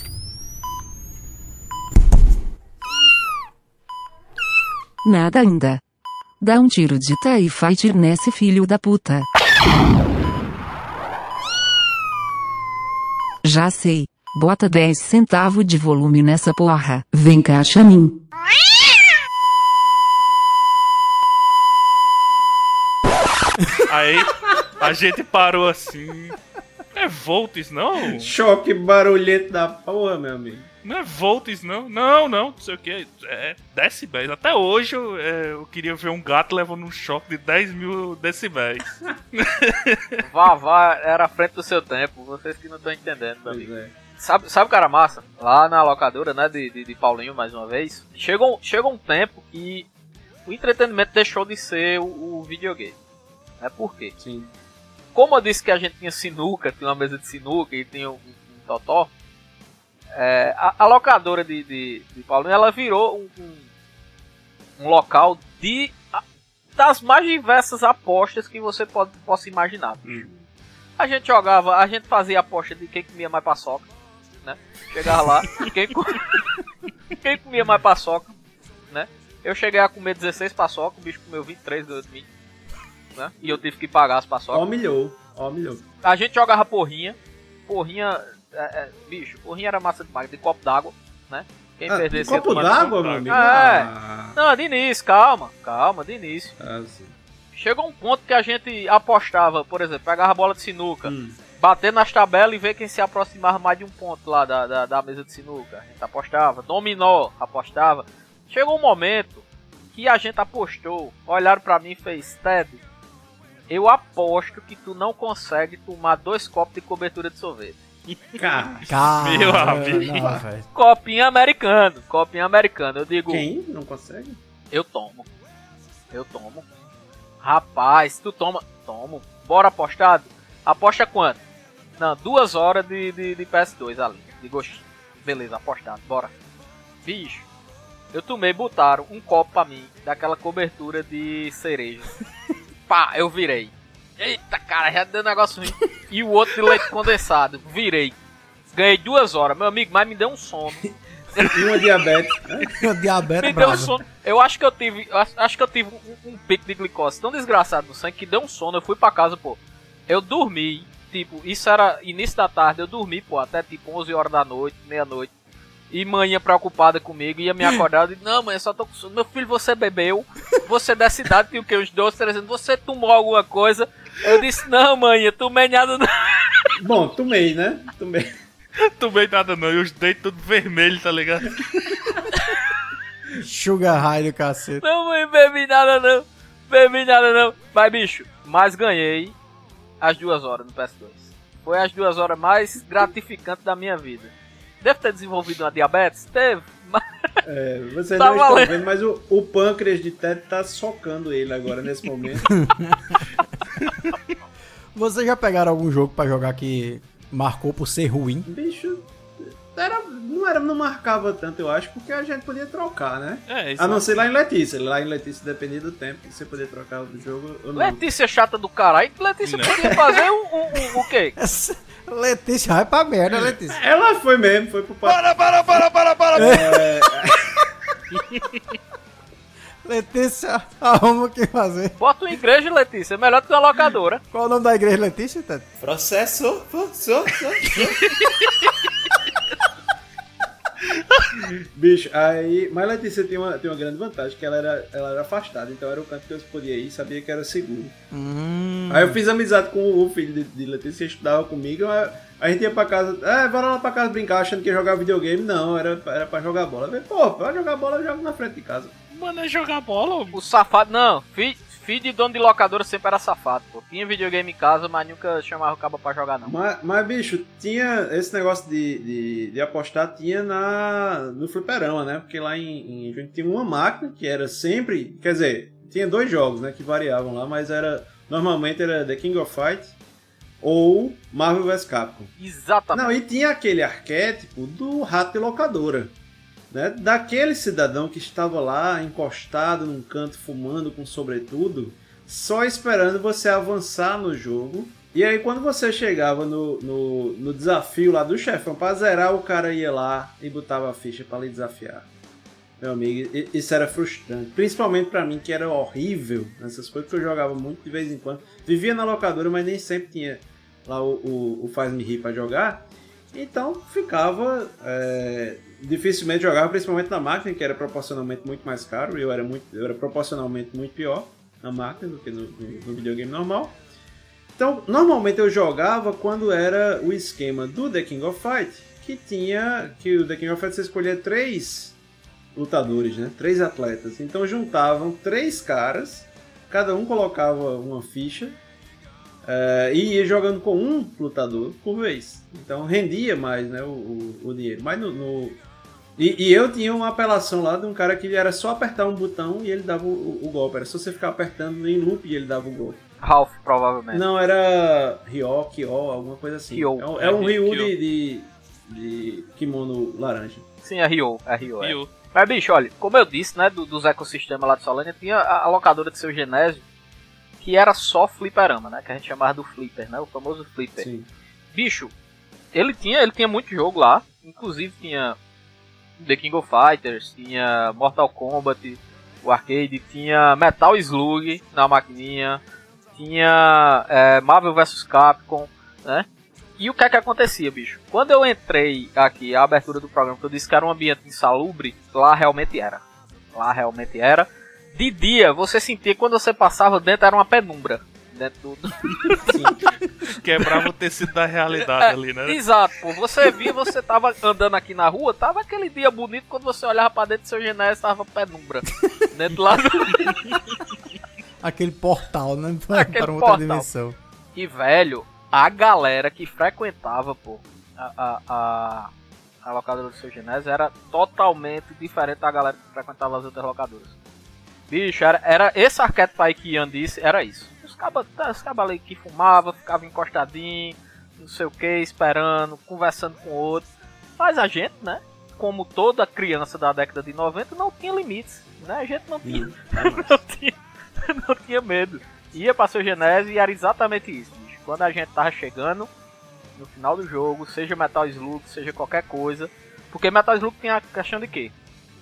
Nada ainda. Dá um tiro de TIE Fighter nesse filho da puta. Já sei. Bota dez centavos de volume nessa porra. Vem cá, Chamin. Aí a gente parou assim. Não é volts, não? Choque barulhento da porra, meu amigo. Não é volts, não? Não, não, não sei o que. É decibéis. Até hoje eu, é, eu queria ver um gato levando um choque de dez mil decibéis. Vavá era à frente do seu tempo, vocês que não estão entendendo, meu Pois amigo. é. Sabe, sabe o cara massa? Lá na locadora, né, de, de, de Paulinho, mais uma vez, chegou, chegou um tempo que o entretenimento deixou de ser o, o videogame. Né? Por quê? Sim. Como eu disse que a gente tinha sinuca, tinha uma mesa de sinuca e tinha um, um totó, é, a, a locadora de, de, de Paulinho, ela virou um, um, um local de, a, das mais diversas apostas que você pode, possa imaginar. Hum. A gente jogava, a gente fazia aposta de quem comia mais paçoca, né? Chegava lá, quem, co- quem comia mais paçoca, né? Eu cheguei a comer dezesseis paçoca, o bicho comeu vinte e três de mim, né? E eu tive que pagar as paçocas. Humilhou, humilhou. A gente jogava porrinha, porrinha, é, é, bicho, porrinha era massa demais, de copo d'água, né? Quem Ah, perdesse copo ia tomar- d'água, meu amigo? É. Ah, Não, de início, calma, calma, de início. ah, sim. Chegou um ponto que a gente apostava, por exemplo, pegava a bola de sinuca, Hum. bater nas tabelas e ver quem se aproximava mais de um ponto lá da, da, da mesa de sinuca. A gente apostava, dominó, apostava. Chegou um momento que a gente apostou, olharam pra mim e fez, Ted, eu aposto que tu não consegue tomar dois copos de cobertura de sorvete. Cara, Cara, Meu amigo. não, velho. Copinho americano, copinho americano. Eu digo, quem não consegue? eu tomo, eu tomo. Rapaz, tu toma, tomo. Bora apostado? Aposta quanto? Não, duas horas de, de, de P S dois ali, de gostinho. Beleza, apostado, bora. Bicho, eu tomei, botaram um copo pra mim, daquela cobertura de cereja. Pá, eu virei. Eita, cara, já deu um negócio ruim. E o outro de leite condensado, virei. Ganhei duas horas, meu amigo, mas me deu um sono. E uma diabetes. Né? Diabetes Me deu um brava. sono. Eu acho que eu tive. Acho, acho que eu tive um, um pico de glicose tão desgraçado no sangue que deu um sono. Eu fui pra casa, pô. Eu dormi. Tipo, isso era início da tarde. Eu dormi, pô, até tipo onze horas da noite, meia-noite. E manhã preocupada comigo, ia me acordar. Eu disse, não, mãe, eu só tô com sono. Meu filho, você bebeu. Você é da cidade, tem o quê? Uns doze, treze anos. Você tomou alguma coisa? Eu disse, não, mãe, eu tomei nada, não. Bom, tomei, né? Tomei. Tomei nada não, e os dentes tudo vermelhos, tá ligado? Sugar high do cacete. Não, mãe, bebi nada, não. Bebi nada, não. Mas, bicho, mas ganhei as duas horas no P S dois. Foi as duas horas mais gratificantes da minha vida. Deve ter desenvolvido uma diabetes? Teve. Mas... É, vocês Tá não estão valendo. vendo, mas o, o pâncreas de Ted tá socando ele agora nesse momento. Vocês já pegaram algum jogo pra jogar que marcou por ser ruim? Bicho, era, não, era, não marcava tanto, eu acho, porque a gente podia trocar, né? É, A não ser lá em Letícia. Lá em Letícia dependia do tempo que você podia trocar o jogo ou não. Letícia chata do caralho. Letícia Não. podia fazer o, o, o, o quê? Essa Letícia vai pra merda, Letícia. Ela foi mesmo, foi pro Para, para, para, para, para! É, Letícia, arruma o que fazer. Bota uma igreja, Letícia. É melhor do que uma locadora. Qual o nome da igreja, Letícia, Tete? processo, processo, Bicho, aí. Mas Letícia tem uma, tem uma grande vantagem, que ela era, ela era afastada, então era o canto que eu podia ir e sabia que era seguro. Hum. Aí eu fiz amizade com o filho de, de Letícia, que estudava comigo. A, a gente ia pra casa, é, bora lá pra casa brincar, achando que ia jogar videogame. Não, era, era pra jogar bola. Eu falei, pô, pra jogar bola eu jogo na frente de casa. Mano, é jogar bola. O safado. Não, filho, filho de dono de locadora sempre era safado, pô. Tinha videogame em casa, mas nunca chamava o cabo pra jogar, não. Mas, mas, bicho, tinha esse negócio de, de, de apostar, tinha na, no fliperama, né? Porque lá em, em a gente tinha uma máquina que era sempre, quer dizer, tinha dois jogos, né, que variavam lá, mas era, normalmente era The King of Fighters ou Marvel versus. Capcom. Exatamente. Não, e tinha aquele arquétipo do rato de locadora, né? Daquele cidadão que estava lá encostado num canto fumando com sobretudo, só esperando você avançar no jogo. E aí quando você chegava no, no, no desafio lá do chefão pra zerar, o cara ia lá e botava a ficha pra lhe desafiar. Meu amigo, i- isso era frustrante, principalmente pra mim, que era horrível nessas coisas, que eu jogava muito de vez em quando. Vivia na locadora, mas nem sempre tinha lá o, o, o Faz-me Rir pra jogar. Então ficava, é, dificilmente jogava, principalmente na máquina, que era proporcionalmente muito mais caro. Eu era, muito, eu era proporcionalmente muito pior na máquina do que no, no, no videogame normal. Então, normalmente eu jogava quando era o esquema do The King of Fight, que tinha, que o The King of Fight você escolhia três lutadores, né? Três atletas. Então juntavam três caras, cada um colocava uma ficha, Uh, e ia jogando com um lutador por vez. Então rendia mais, né, o, o, o dinheiro. Mas no, no... E, e eu tinha uma apelação lá de um cara que era só apertar um botão e ele dava o, o, o golpe. Era só você ficar apertando em loop e ele dava o golpe. Ralph, provavelmente. Não, era Ryo, Kyo, alguma coisa assim. Kyo. É um, é um É, Ryu Kyo. de, de, de kimono laranja. Sim, é Rio, é Rio, é. E o Mas, bicho, olha, como eu disse, né, do, dos ecossistemas lá de Solânia, tinha a, a locadora de seu Genésio, que era só fliperama, né, que a gente chamava do flipper, né, o famoso flipper. Sim. Bicho, ele tinha, ele tinha muito jogo lá, inclusive tinha The King of Fighters, tinha Mortal Kombat, o arcade, tinha Metal Slug na maquininha, tinha é, Marvel versus. Capcom, né? E o que é que acontecia, bicho? Quando eu entrei aqui, a abertura do programa, que eu disse que era um ambiente insalubre, lá realmente era. Lá realmente era. De dia, você sentia que quando você passava dentro, era uma penumbra. Dentro do... quebrava o tecido da realidade É, ali, né? Exato, pô. Você via, você tava andando aqui na rua, tava aquele dia bonito, quando você olhava pra dentro do seu Genésio, tava penumbra. Dentro lá do... Aquele portal, né? Aquele Para outra portal. dimensão. E, velho, a galera que frequentava, pô, a, a, a, a locadora do seu Genésio era totalmente diferente da galera que frequentava as outras locadoras. Bicho, era, era esse arquétipo aí que Ian disse, era isso. Os cabas os caba ali que fumavam, ficavam encostadinhos, não sei o que, esperando, conversando com outros. Mas a gente, né, como toda criança da década de noventa, não tinha limites, né? A gente não tinha, não tinha, não tinha medo. Ia pra seu Genésio e era exatamente isso, bicho. Quando a gente tava chegando no final do jogo, seja Metal Slug, seja qualquer coisa, Porque Metal Slug tem a questão de quê?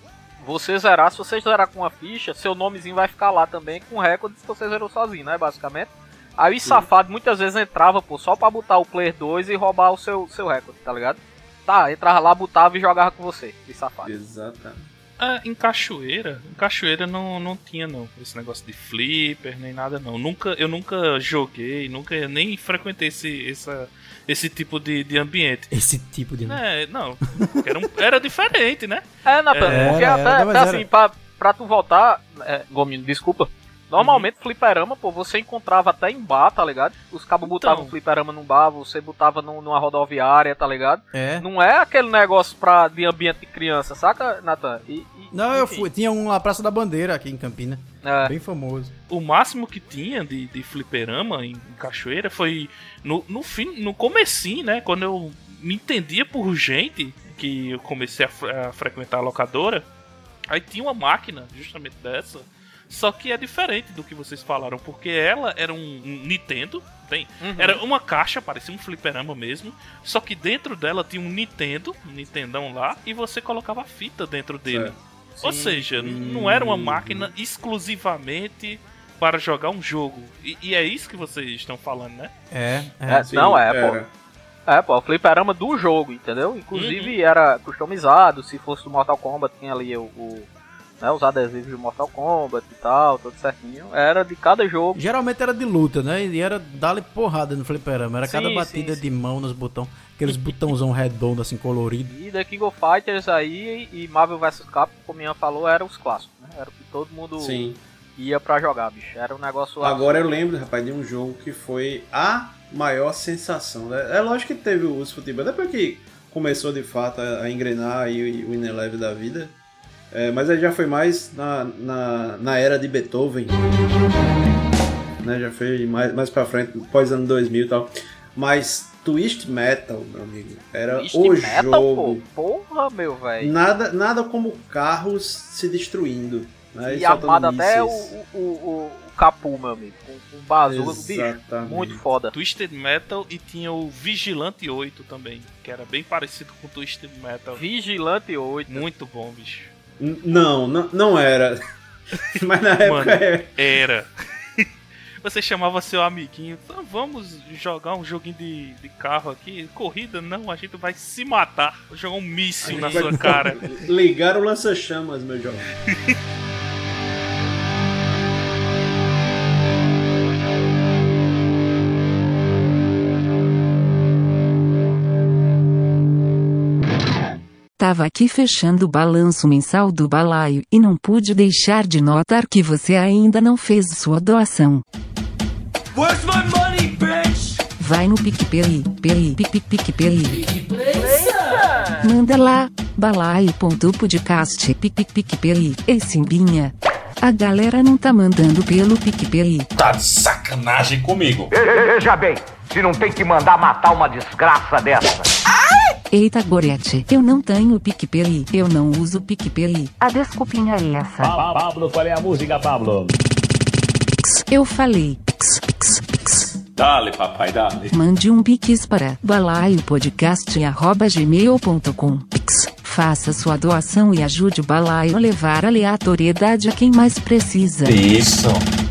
Você zerar, se você zerar com uma ficha, seu nomezinho vai ficar lá também com recorde se você zerou sozinho, né, basicamente. Aí o safado muitas vezes entrava, pô, só pra botar o player dois e roubar o seu, seu recorde, tá ligado? Tá, entrava lá, botava e jogava com você, de safado. Exatamente. Ah, em Cachoeira, em Cachoeira não, não tinha não esse negócio de flipper nem nada não. Nunca, eu nunca joguei, nunca nem frequentei esse, essa, esse tipo de, de ambiente. Esse tipo de... É, não, era, um- era diferente, né? É, Nathan, É, porque era, até, era, mas até era. assim, pra, pra tu voltar, é, Gominho, desculpa. Normalmente, fliperama, pô, você encontrava até em bar, tá ligado? Os cabos botavam Então. fliperama num bar, você botava num- numa rodoviária, tá ligado? É. Não é aquele negócio pra, de ambiente de criança, saca, Nathan? E, e- Não, eu enfim, fui. Tinha um na Praça da Bandeira aqui em Campina. É, Bem famoso. O máximo que tinha de, de fliperama em, em Cachoeira foi no, no fim, no comecinho, né? Quando eu me entendia por gente, que eu comecei a, fre- a frequentar a locadora, aí tinha uma máquina justamente dessa, só que é diferente do que vocês falaram, porque ela era um, um Nintendo, bem, Uhum. era uma caixa, parecia um fliperama mesmo, só que dentro dela tinha um Nintendo, um Nintendão lá, e você colocava a fita dentro dele. Certo. Ou Sim. seja, não era uma máquina exclusivamente para jogar um jogo. E, e é isso que vocês estão falando, né? É, é. É, Sim, não, é, pô. era. É, pô, o fliperama do jogo, entendeu? Inclusive era customizado, se fosse do Mortal Kombat, tinha ali o, o, né, os adesivos de Mortal Kombat e tal, tudo certinho. Era de cada jogo. Geralmente era de luta, né? E era dar-lhe porrada no fliperama. Era Sim, cada sim, batida sim. de mão nos botões. Aqueles botãozão redondo, assim, colorido. E The King of Fighters aí e Marvel versus. Capcom, como o Ian falou, eram os clássicos, né? Era o que todo mundo Sim. ia pra jogar, bicho. Era um negócio... Agora eu lembro, rapaz, de um jogo que foi a maior sensação. É, é lógico que teve os futebol, depois que começou de fato a, a engrenar aí o Winner Leve da vida. É, mas aí já foi mais na, na, na era de Beethoven. Né, já foi mais, mais pra frente, pós ano dois mil e tal. Mas Twist Metal, meu amigo, era Twist o Metal, jogo. pô. Porra, meu, velho. Nada, nada como carros se destruindo. Né, E soltando armado até o, mísseis. o, o, o Capu, meu amigo. Com, com bazuca, bicho. Exatamente. Muito foda. Twisted Metal e tinha o Vigilante oito também, que era bem parecido com o Twisted Metal. Vigilante oito. Muito bom, bicho. N- Não, não, não era. Mas na época Mano, é. era. Você chamava seu amiguinho, então vamos jogar um joguinho de, de carro aqui. Corrida, não, a gente vai se matar. Vou jogar um míssil na sua cara. Ligar o lança-chamas, meu jovem. Tava aqui fechando o balanço mensal do balaio e não pude deixar de notar que você ainda não fez sua doação. Where's my money, bitch? Vai no PicPay, Pay, Pic, Pic, PicPay. Manda lá, balaio.podcast, Pic, Pic, PicPay. Ei, Simbinha. A galera não tá mandando pelo PicPay. Tá de sacanagem comigo. Veja bem, se não tem que mandar matar uma desgraça dessa. Eita, Gorete, eu não tenho PicPay, eu não uso PicPay. A desculpinha é essa. Pablo, qual é a música, Pablo? Eu falei. Pix, pix, pix. Dale, papai, dale. Mande um pix para balaiopodcast arroba gmail ponto com. Pix. Faça sua doação e ajude o balaio a levar aleatoriedade a quem mais precisa. Isso.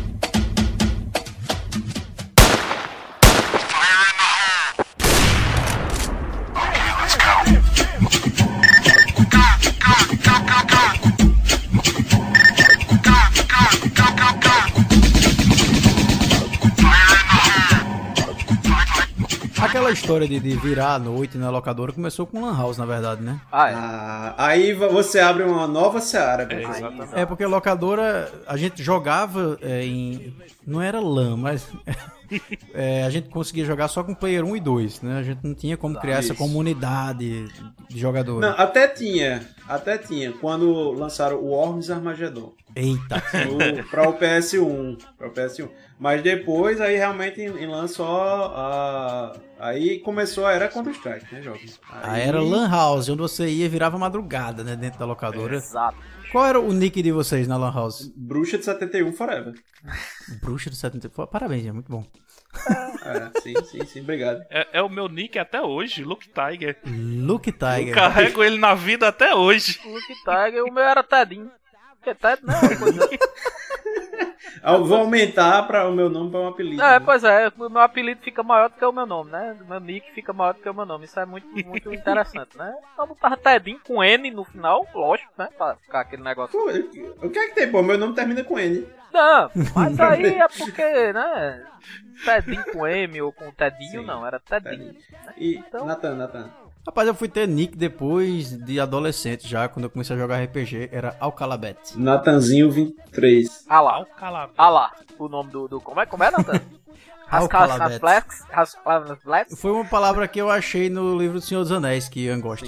Aquela história de, de virar à noite na locadora começou com Lan House, na verdade, né? Ah, é. Ah, aí você abre uma nova seara. É, cara. exatamente. É porque a locadora, a gente jogava é, em... Não era LAN, mas... é, a gente conseguia jogar só com Player um e dois, né? A gente não tinha como criar essa Isso. comunidade de jogadores. Não, até tinha, até tinha, quando lançaram o Worms Armageddon. Eita. Para o P S um, para o P S um. Mas depois aí realmente em, em LAN só a, aí começou a era Counter-Strike, né, jovem? A era Lan House, onde você ia e virava madrugada, né? Dentro da locadora. Exato. Qual era o nick de vocês na Lan House? Bruxa de setenta e um Forever. Bruxa do setenta e um. Parabéns, é muito bom. É, sim, sim, sim, obrigado. É, é o meu nick até hoje, Luke Tiger. Luke Tiger. Eu carrego ele na vida até hoje. Luke Tiger, o meu era Tedinho. Porque Ted não é uma coisa. Eu vou aumentar para o meu nome para um apelido. É, né? pois é, o meu apelido fica maior do que o meu nome, né? O meu nick fica maior do que o meu nome. Isso é muito, muito interessante, né? Então botar Tedinho com N no final, lógico, né? Pra ficar aquele negócio. Pô, eu- o que é que tem, pô? Meu nome termina com N. Não, mas aí é porque, né? Tedinho com M ou com Tedinho, Sim, não, era Tedinho. E Então- Natan, Natan. Rapaz, eu fui ter nick depois de adolescente já, quando eu comecei a jogar R P G, era Alcalabet. Natanzinho vinte e três. Ah lá, Alcalabé. ah lá, o nome do, do como é, como é, Nathan? Alcalabet. Rascalabet. Foi uma palavra que eu achei no livro do Senhor dos Anéis, que Ian gosta.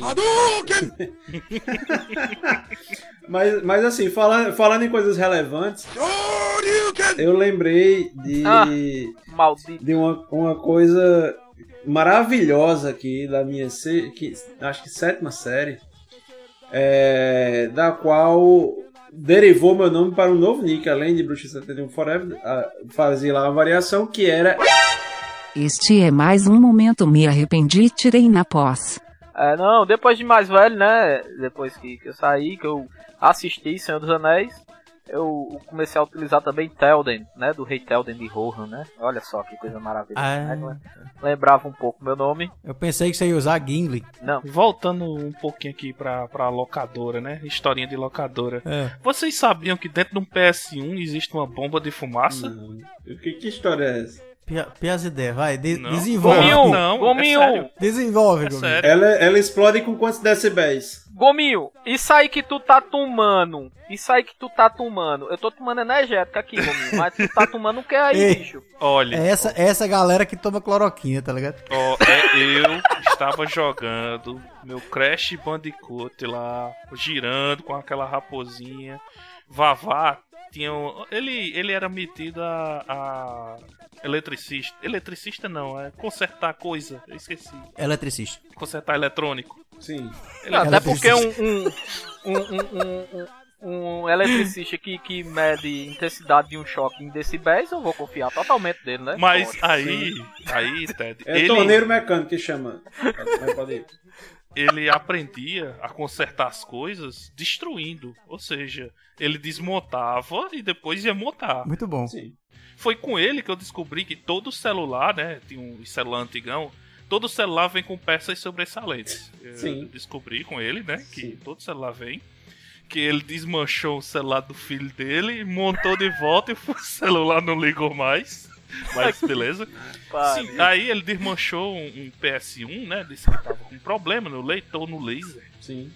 Mas, mas assim, falando, falando em coisas relevantes, eu lembrei de, Ah. Maldito. de uma, uma coisa maravilhosa aqui da minha, se- que, acho que sétima série, é, da qual derivou meu nome para um novo nick, além de Bruxa setenta e um Forever, a- fazia lá uma variação que era Este é mais um momento me arrependi e tirei na pós. É, não, depois de mais velho, né? Depois que, que eu saí, que eu assisti Senhor dos Anéis, eu comecei a utilizar também Telden, né? Do rei Telden de Rohan, né? Olha só que coisa maravilhosa. Ah. né? Lembrava um pouco meu nome. Eu pensei que você ia usar Gimli. Não. Voltando um pouquinho aqui pra, pra locadora, né? Historinha de locadora. É. Vocês sabiam que dentro de um P S um existe uma bomba de fumaça? Não. Que, que história é essa? Pia, pia as ideias, vai, de- Não. desenvolve. Gominho, não, Gominho, é sério. Desenvolve, É Gominho. sério. Ela, ela explode com quantos decibéis? Gominho, isso aí que tu tá tomando, isso aí que tu tá tomando, eu tô tomando energética aqui, Gominho, mas tu tá tomando o que aí, Ei. bicho? Olha, É essa, é essa galera que toma cloroquina, tá ligado? ó, é, eu estava jogando meu Crash Bandicoot lá, girando com aquela raposinha. Vavá tinha um, ele, ele era metido a, a eletricista. Eletricista não, é consertar coisa, eu esqueci. Eletricista. Consertar eletrônico. Sim. Não, até porque eletricista. um, um, um, um, um, um eletricista que, que mede intensidade de um choque em decibéis, eu vou confiar totalmente dele, né? Mas Pode. aí, aí, Ted, É ele, torneiro mecânico que chama. Mas pode ir. ele aprendia a consertar as coisas destruindo. Ou seja, ele desmontava e depois ia montar. Muito bom. Sim. Foi com ele que eu descobri que todo celular, né? Tinha um celular antigão. Todo celular vem com peças sobressalentes. Eu Sim. descobri com ele, né? Que Sim. todo celular vem. Que ele desmanchou o celular do filho dele, montou de volta e o celular não ligou mais. Mas beleza. Pare. Sim, aí ele desmanchou um, um P S um, né? Disse que tava com problema no leitor, no laser. Sim.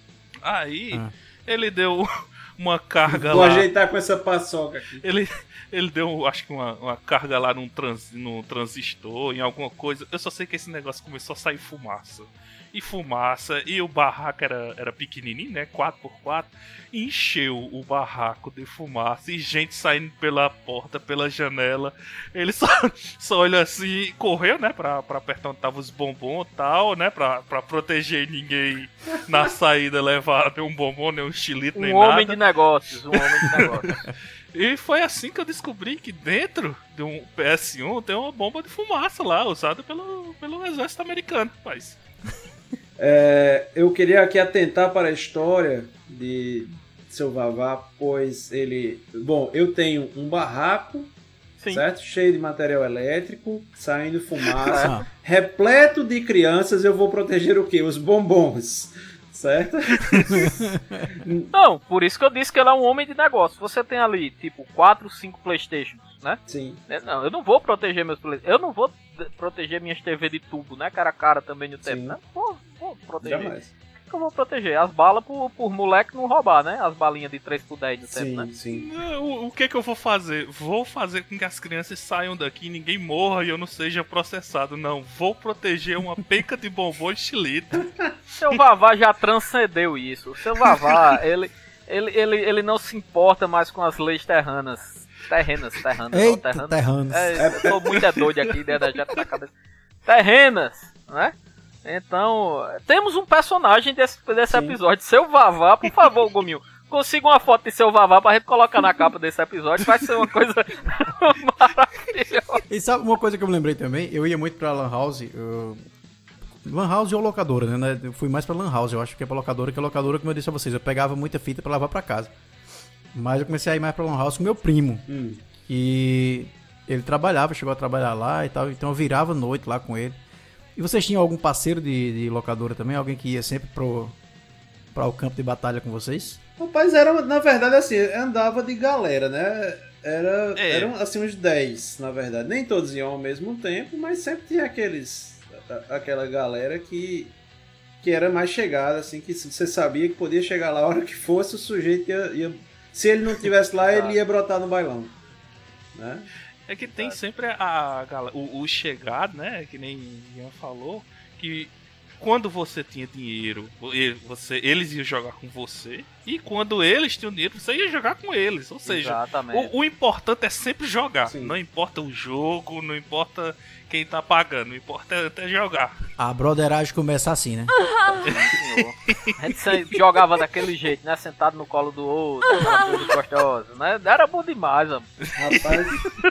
Aí Ah. ele deu uma carga Vou lá. ajeitar com essa paçoca aqui. Ele, ele deu, acho que uma, uma carga lá num, trans, num transistor, em alguma coisa. Eu só sei que esse negócio começou a sair fumaça. E fumaça, e o barraco era, era pequenininho, né? quatro por quatro. E encheu o barraco de fumaça. E gente saindo pela porta, pela janela. Ele só, só olhou assim e correu, né? Pra, pra apertar onde tava os bombons e tal, né? Pra, pra proteger ninguém na saída levar nenhum bombom, nem um chilito, nem Um homem nada. de negócios, um homem de negócios. E foi assim que eu descobri que dentro de um P S um tem uma bomba de fumaça lá, usada pelo, pelo exército americano, rapaz. É, eu queria aqui atentar para a história de seu Vavá, pois ele... Bom, eu tenho um barraco, Sim. certo? Cheio de material elétrico, saindo fumaça, Ah. repleto de crianças, eu vou proteger o quê? Os bombons, certo? Não, por isso que eu disse que ele é um homem de negócios. Você tem ali, tipo, quatro, cinco Playstations, né? Sim. Não, eu não vou proteger meus Playstations. Eu não vou proteger minhas T V de tubo, né? Cara a cara também no tempo, Sim. né? Vou, vou proteger. Jamais. O que eu vou proteger? As balas por, por moleque não roubar, né? As balinhas de três por dez no tempo, Sim, né? sim. O, o que que eu vou fazer? Vou fazer com que as crianças saiam daqui, ninguém morra e eu não seja processado. Não, vou proteger uma penca de bombom e chilito. Seu Vavá já transcendeu isso. O seu Vavá, ele, ele, ele, ele não se importa mais com as leis terranas. Terrenas, terranas. não, Eita, terranas. terranos. É, eu tô muito é doido aqui, ideia já na cabeça. Terrenas, né? Então, temos um personagem desse, desse episódio. Seu Vavá, por favor, Gominho. consiga uma foto de seu Vavá pra gente colocar na capa desse episódio, vai ser uma coisa maravilhosa. E sabe uma coisa que eu me lembrei também? Eu ia muito pra Lan House. Eu... Lan House ou locadora, né? Eu fui mais pra Lan House, eu acho que é pra locadora, que é locadora, como eu disse a vocês. Eu pegava muita fita pra levar pra casa. Mas eu comecei a ir mais pra Lan House com meu primo. Hum. E ele trabalhava, chegou a trabalhar lá e tal. Então eu virava noite lá com ele. E vocês tinham algum parceiro de, de locadora também? Alguém que ia sempre pro, pra o campo de batalha com vocês? Rapaz, era, na verdade, assim, andava de galera, né? Era, É. Eram, assim, uns dez, na verdade. Nem todos iam ao mesmo tempo, mas sempre tinha aqueles... a- Aquela galera que... Que era mais chegada, assim, que você sabia que podia chegar lá a hora que fosse, o sujeito ia... ia se ele não estivesse lá, ele ia brotar no bailão. Né? É que tem sempre a, galera, o, o chegado, né? Que nem Ian falou, que quando você tinha dinheiro, ele- você, eles iam jogar com você, e quando eles tinham dinheiro, você ia jogar com eles. Ou seja, Exatamente. o, o importante é sempre jogar. Sim. Não importa o jogo, não importa quem tá pagando, o importa é até jogar. A broderagem começa assim, né? Senhor. A gente sempre jogava daquele jeito, né? Sentado no colo do outro, aquela coisa gostosa, né? Era bom demais, mano. Rapaz...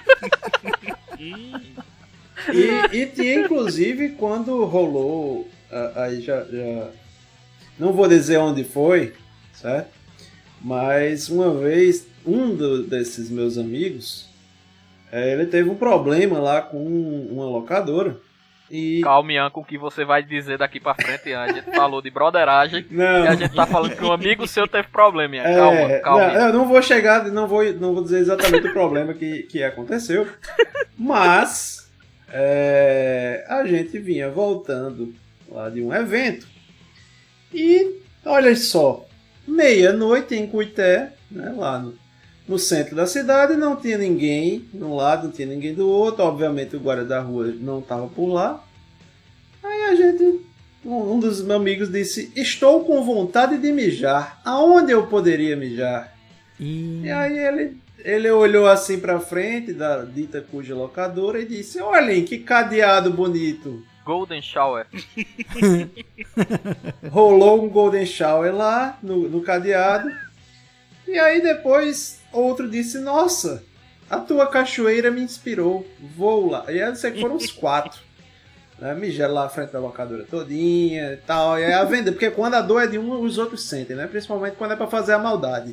E, e tinha, inclusive, quando rolou, a- aí já, já... Não vou dizer onde foi, certo? Mas uma vez, um do- desses meus amigos, eh, ele teve um problema lá com uma locadora. E... Calma, Ian, com o que você vai dizer daqui pra frente, Ian. A gente falou de broderagem Não. e a gente tá falando que um amigo seu teve problema, Ian. É, Calma, calma. Não, Ian. eu não vou chegar, não vou, não vou dizer exatamente o problema que, que aconteceu, mas é, a gente vinha voltando lá de um evento e olha só, meia-noite em Cuité, né, lá no, no centro da cidade, não tinha ninguém de um lado, não tinha ninguém do outro, obviamente o guarda da rua não estava por lá. Aí a gente, um, um dos meus amigos disse, estou com vontade de mijar, aonde eu poderia mijar? E... E aí ele, ele olhou assim pra frente da dita cuja locadora e disse, olhem que cadeado bonito. Golden Shower. Rolou um Golden Shower lá no, no cadeado. E aí depois outro disse, nossa, a tua cachoeira me inspirou, vou lá. E aí sei que foram uns quatro. Né? Mijaram lá à frente da locadora todinha e tal. E aí a venda, porque quando a dor é de um, os outros sentem, né? Principalmente quando é pra fazer a maldade.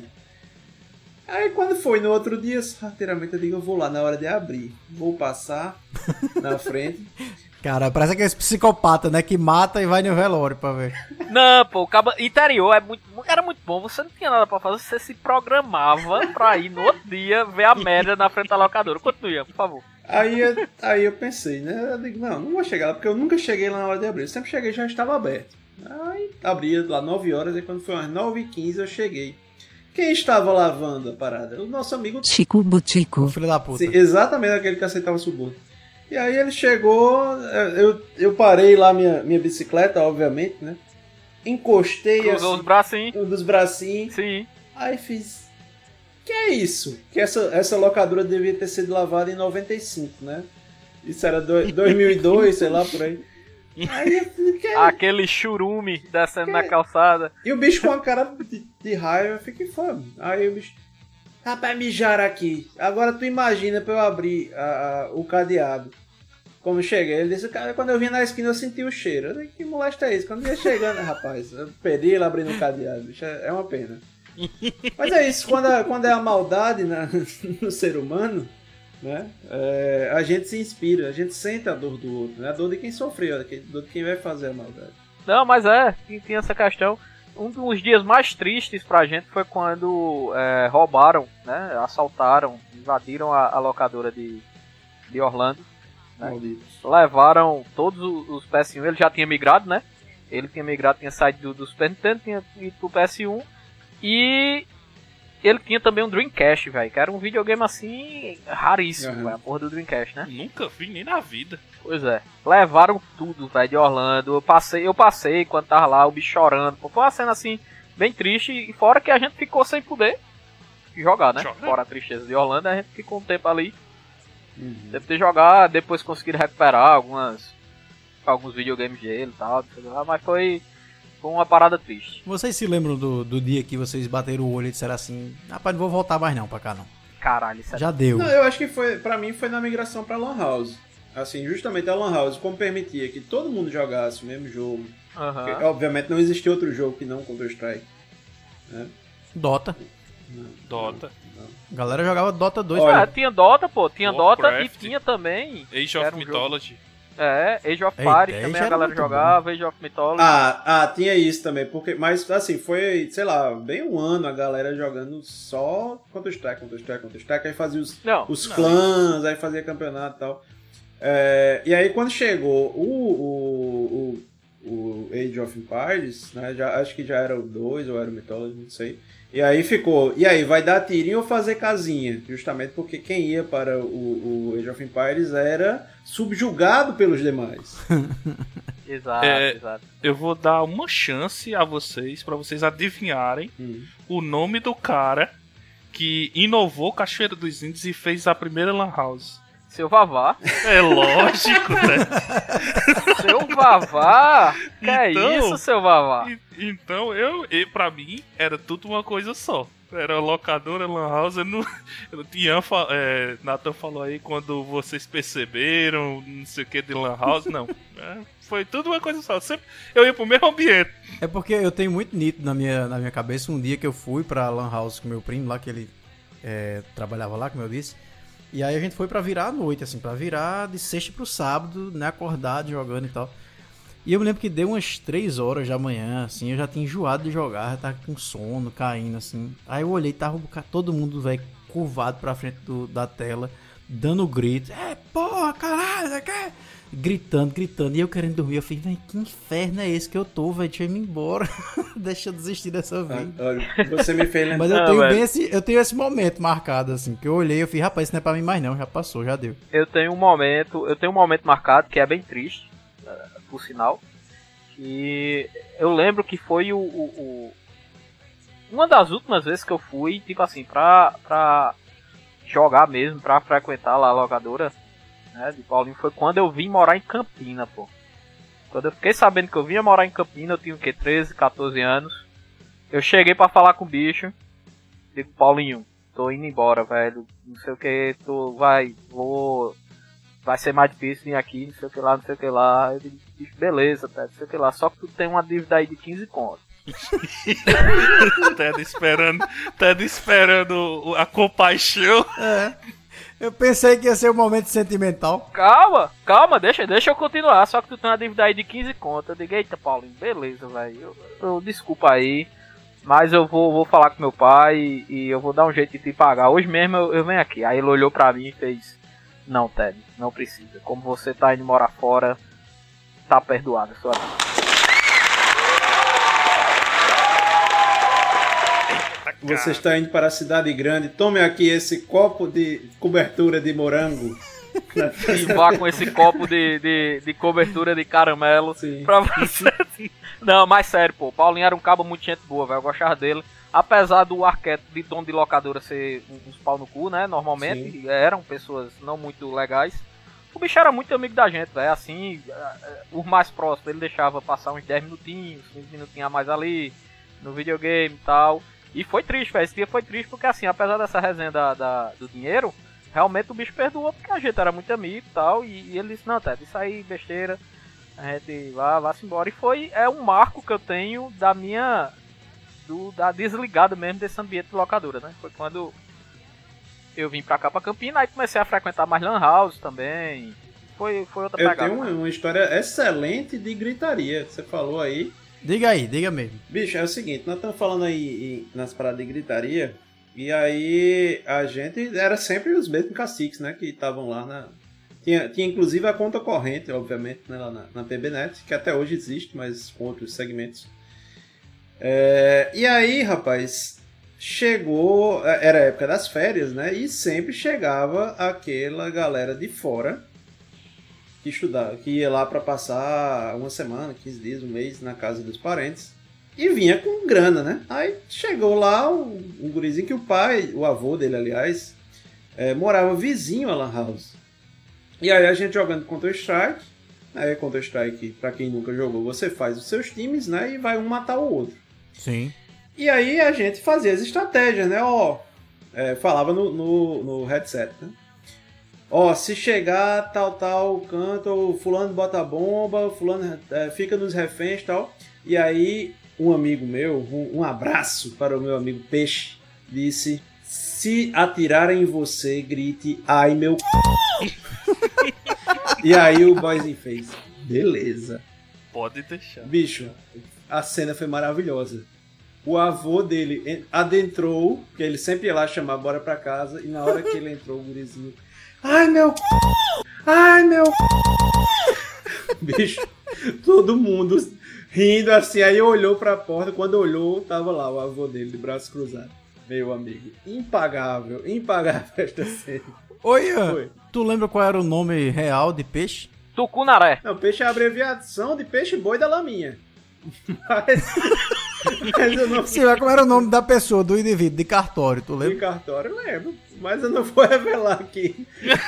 Aí quando foi no outro dia, rateiramente eu digo, eu vou lá na hora de abrir. Vou passar na frente. Cara, parece aquele psicopata, né? Que mata e vai no velório pra ver. Não, pô, o cabo interior é muito, era muito bom. Você não tinha nada pra fazer, você se programava pra ir no outro dia ver a merda na frente da locadora. Continue, por favor. Aí, eu- aí eu pensei, né? Eu digo, não, não vou chegar lá, porque eu nunca cheguei lá na hora de abrir. Eu sempre cheguei já estava aberto. Aí abria lá nove horas e quando foi umas nove e quinze eu cheguei. Quem estava lavando a parada? O nosso amigo Chico Butico. Filho da puta. Sim, exatamente aquele que aceitava suborno. E aí ele chegou, eu, eu parei lá minha, minha bicicleta, obviamente, né? Encostei Cruzou assim, os bracinhos. um dos bracinhos. Sim. Aí fiz. Que é isso? Que essa, essa locadora devia ter sido lavada em noventa e cinco, né? Isso era do, dois mil e dois, sei lá, por aí. Aí eu falei, que é Aquele churume descendo na calçada. E o bicho com a cara de, de raiva, eu fiquei fome. Aí o bicho, rapaz, mijar aqui. Agora tu imagina pra eu abrir a, a- o cadeado. Como eu cheguei, ele disse, cara, quando eu vim na esquina eu senti o cheiro. Eu falei, que molesta é isso? Quando eu ia chegando, rapaz, eu perdi ele abrindo o cadeado. Bicho, é, é uma pena. Mas é isso, quando, a- quando é a maldade na- no ser humano, né? É, a gente se inspira, a gente sente a dor do outro, né? A dor de quem sofreu, a dor de quem vai fazer a maldade. Não, mas é, tinha essa questão. Um dos dias mais tristes pra gente foi quando é, roubaram, né? Assaltaram, invadiram a, a locadora de, de Orlando. Né? Malditos. Levaram todos os, os P S um, ele já tinha migrado, né? Ele tinha migrado, tinha saído do, do Super Nintendo, tinha ido pro P S um. E ele tinha também um Dreamcast, velho, que era um videogame assim raríssimo, Uhum. velho, a porra do Dreamcast, né? Nunca vi nem na vida. Pois é. Levaram tudo, velho, de Orlando. Eu passei, eu passei quando tava lá, o bicho chorando. Pô, foi uma cena assim, bem triste. E fora que a gente ficou sem poder jogar, né? Jogar. Fora a tristeza de Orlando, a gente ficou um tempo ali. Uhum. Deve ter jogado, depois conseguiram recuperar algumas, alguns videogames dele e tal. Sei lá, mas foi, Foi uma parada triste. Vocês se lembram do, do dia que vocês bateram o olho e disseram assim, rapaz, não vou voltar mais não pra cá não. Caralho, isso é... Já deu. Não, eu acho que foi, pra mim foi na migração pra Lan House. Assim, justamente a Lan House, como permitia que todo mundo jogasse o mesmo jogo. Uhum. Porque, obviamente não existia outro jogo que não Counter-Strike. Né? Dota. Não, Dota. não, não. A galera jogava Dota dois. Ah, tinha Dota, pô. Tinha Dota Warcraft. e tinha também... Age era of um Mythology. jogo- É, Age of Eita, Party Age também a era galera muito jogava, Age of Mythology. Ah, ah, tinha isso também, porque, mas assim, foi, sei lá, bem um ano a galera jogando só Counter-Strike, Counter-Strike, Counter-Strike, aí fazia os, Não, os não. clãs, aí fazia campeonato e tal. É, e aí quando chegou o, o, o, o Age of Empires, né, já, acho que já era o dois ou era o Mythology, não sei. E aí ficou, e aí, vai dar tirinho ou fazer casinha? Justamente porque quem ia para o, o Age of Empires era subjugado pelos demais. Exato, É, exato. Eu vou dar uma chance a vocês, pra vocês adivinharem Hum. o nome do cara que inovou Cachoeira dos Índios e fez a primeira Lan House. Seu Vavá. É lógico, né? Seu Vavá? Que é Então- isso, seu Vavá? E- Então, eu, e pra mim, era tudo uma coisa só. Era locadora, Lan House, eu não... eu tinha, fa- é, Nathan falou aí quando vocês perceberam, não sei o que de Lan House, não. É, foi tudo uma coisa só. Sempre eu ia pro mesmo ambiente. É porque eu tenho muito nítido na minha, na minha cabeça um dia que eu fui pra Lan House com meu primo lá, que ele é, trabalhava lá, como eu disse. E aí a gente foi pra virar a noite, assim, pra virar de sexta pro sábado, né, acordado, jogando e tal. E eu me lembro que deu umas três horas da manhã, assim, eu já tinha enjoado de jogar, já tava com sono, caindo, assim. Aí eu olhei, tava todo mundo, velho, curvado pra frente do, da tela, dando grito. É, porra, caralho, você quer? Gritando, gritando. E eu querendo dormir. Eu falei, velho, que inferno é esse que eu tô, velho? Deixa eu ir embora. Deixa eu desistir dessa vida. Ah, olha, você me fez lembrar. Mas eu Não, tenho velho. bem esse, eu tenho esse momento marcado, assim, que eu olhei e eu falei, rapaz, isso não é pra mim mais não, já passou, já deu. Eu tenho um momento, eu tenho um momento marcado que é bem triste, eh, por sinal. Que eu lembro que foi o, o, o- uma das últimas vezes que eu fui, tipo assim, pra, pra jogar mesmo, pra frequentar lá a locadora, né, de Paulinho, foi quando eu vim morar em Campina, pô. Quando eu fiquei sabendo que eu vinha morar em Campina, eu tinha o quê? treze, catorze anos. Eu cheguei pra falar com o bicho. Digo, Paulinho, tô indo embora, velho. Não sei o que, tô, vai, vou. Vai ser mais difícil vir aqui, não sei o que lá, não sei o que lá. Eu digo, bicho, beleza, tá, não sei o que lá. Só que tu tem uma dívida aí de quinze contos. Ted esperando, Ted esperando a compaixão. É. Eu pensei que ia ser um momento sentimental. Calma, calma, deixa, deixa eu continuar. Só que tu tem uma dívida aí de quinze contos. Eu digo, eita, Paulinho, beleza, velho. Eu, eu- desculpa aí. Mas eu vou, vou falar com meu pai e, e eu vou dar um jeito de te pagar. Hoje mesmo eu, eu venho aqui. Aí ele olhou pra mim e fez: não, Ted, não precisa. Como você tá indo morar fora, tá perdoado. Sua vida. Você está indo para a cidade grande, tome aqui esse copo de cobertura de morango. E vá com esse copo de, de, de cobertura de caramelo Sim. pra você. Não, mas sério, pô. Paulinho era um cabo muito gente boa, velho. Eu gostava dele. Apesar do arquétipo de dono de locadora ser uns pau no cu, né? Normalmente eram pessoas não muito legais. O bicho era muito amigo da gente, velho. Assim, os mais próximos ele deixava passar uns dez minutinhos, quinze minutinhos a mais ali, no videogame e tal. E foi triste, velho. Esse dia foi triste porque, assim, apesar dessa resenha da, da- do dinheiro, realmente o bicho perdoou porque a gente era muito amigo e tal. E, e ele disse: não, Ted, isso aí, besteira. A gente vá, vá-se embora. E foi é um marco que eu tenho da minha. Do, da desligada mesmo desse ambiente de locadora, né? Foi quando eu vim pra cá, pra Campina, aí comecei a frequentar mais Lan House também. Foi, foi outra Eu pegada. tenho uma, né? uma história excelente de gritaria. Você falou aí. Diga aí, diga mesmo. Bicho, é o seguinte, nós estamos falando aí em- nas paradas de gritaria. E aí a gente era sempre os mesmos caciques, né? Que estavam lá na. Tinha, tinha inclusive a conta corrente, obviamente, né, lá na, na P B Net, que até hoje existe, mas com outros segmentos. É, e aí, rapaz, chegou. Era a época das férias, né? E sempre chegava aquela galera de fora que estudava, que ia lá pra passar uma semana, quinze dias, um mês na casa dos parentes. E vinha com grana, né? Aí chegou lá um, um gurizinho que o pai, o avô dele, aliás, é, morava vizinho a Lan House. E aí a gente jogando Counter-Strike, Aí Counter-Strike, pra quem nunca jogou, você faz os seus times, né? E vai um matar o outro. Sim. E aí a gente fazia as estratégias, né? Ó, é, falava no, no, no headset, né? Ó, se chegar tal, tal canto, o fulano bota a bomba, fulano é, fica nos reféns e tal. E aí um amigo meu, um, um abraço para o meu amigo Peixe, disse: se atirarem em você, grite, ai meu c... E aí o boyzinho fez: beleza. Pode deixar. Bicho, a cena foi maravilhosa. O avô dele adentrou, porque ele sempre ia lá chamar bora pra casa, e na hora que ele entrou, o gurizinho: ai meu c... ai meu c... Bicho, todo mundo rindo assim, aí olhou pra porta, quando olhou, tava lá o avô dele, de braço cruzado. Meu amigo, impagável, impagável esta cena. Oi, Ian, Oi. tu lembra qual era o nome real de peixe? Tucunaré. Não, peixe é a abreviação de peixe boi da laminha. Mas, mas eu não Sim, mas qual era o nome da pessoa, do indivíduo, de cartório, tu de lembra? cartório, eu lembro. Mas eu não vou revelar aqui.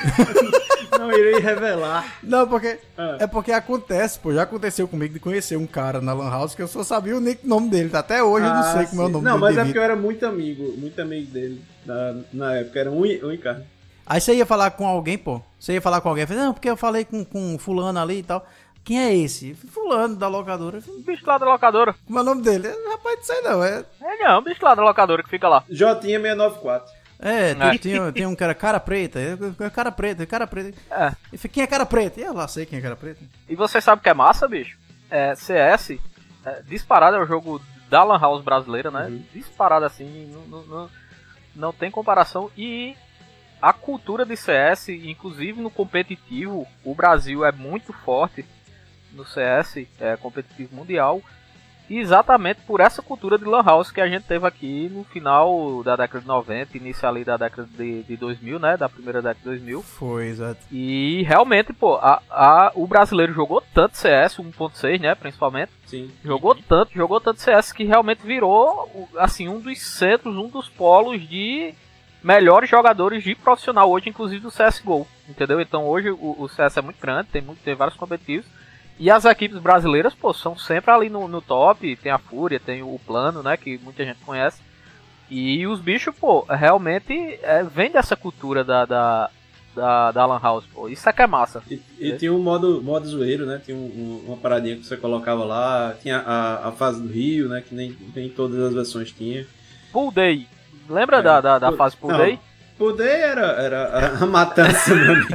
Não irei revelar. Não, porque Ah. é porque acontece, pô, já aconteceu comigo de conhecer um cara na Lan House que eu só sabia o nick- nome dele, até hoje eu não Ah, sei como é o sim. nome Não, do mas é porque indivíduo. eu era muito amigo, muito amigo dele na, na época. Era um, e- um e carne. Aí você ia falar com alguém, pô, você ia falar com alguém, falei, não, porque eu falei com, com fulano ali e tal. Quem é esse? Fulano da locadora. Eu falei, O bicho lá da locadora. como é o nome dele? Eu, Rapaz, não sei não, é... É não, o bicho lá da locadora que fica lá. Jotinha seiscentos e noventa e quatro. É, É. tem, tinha, tem um cara, cara preta, eu- eu- cara preta, cara preta. É. Eu falei, quem é cara preta? E eu lá sei quem é cara preta. E você sabe o que é massa, bicho? É, C S, é, disparado é o jogo da Lan House brasileira, né? Uhum. Disparado assim, não, não, não, não tem comparação. E a cultura de C S, inclusive no competitivo, o Brasil é muito forte no C S, é competitivo mundial. E exatamente por essa cultura de Lan House que a gente teve aqui no final da década de noventa, início ali da década de, de dois mil, né? Da primeira década de dois mil. Foi, exato. E realmente, pô, a, a, o brasileiro jogou tanto C S, um ponto seis, né, principalmente. Sim. Jogou tanto, jogou tanto C S que realmente virou, assim, um dos centros, um dos polos de melhores jogadores de profissional hoje, inclusive do C S G O, entendeu? Então hoje o, o C S é muito grande, tem, muito, tem vários competitivos. E as equipes brasileiras, pô, são sempre ali no, no top. Tem a Fúria, tem o Plano, né, que muita gente conhece. E os bichos, pô, realmente é, vem dessa cultura da, da, da, da Lan House, pô. Isso é que é massa. E, e tinha um modo, modo zoeiro, né? Tinha um, um, uma paradinha que você colocava lá. Tinha a, a fase do Rio, né? Que nem, nem todas as versões tinha. Pool Day. Lembra É. da, da, da Pô, fase Pool não. Day? Pool Day era, era a matança, meu amigo.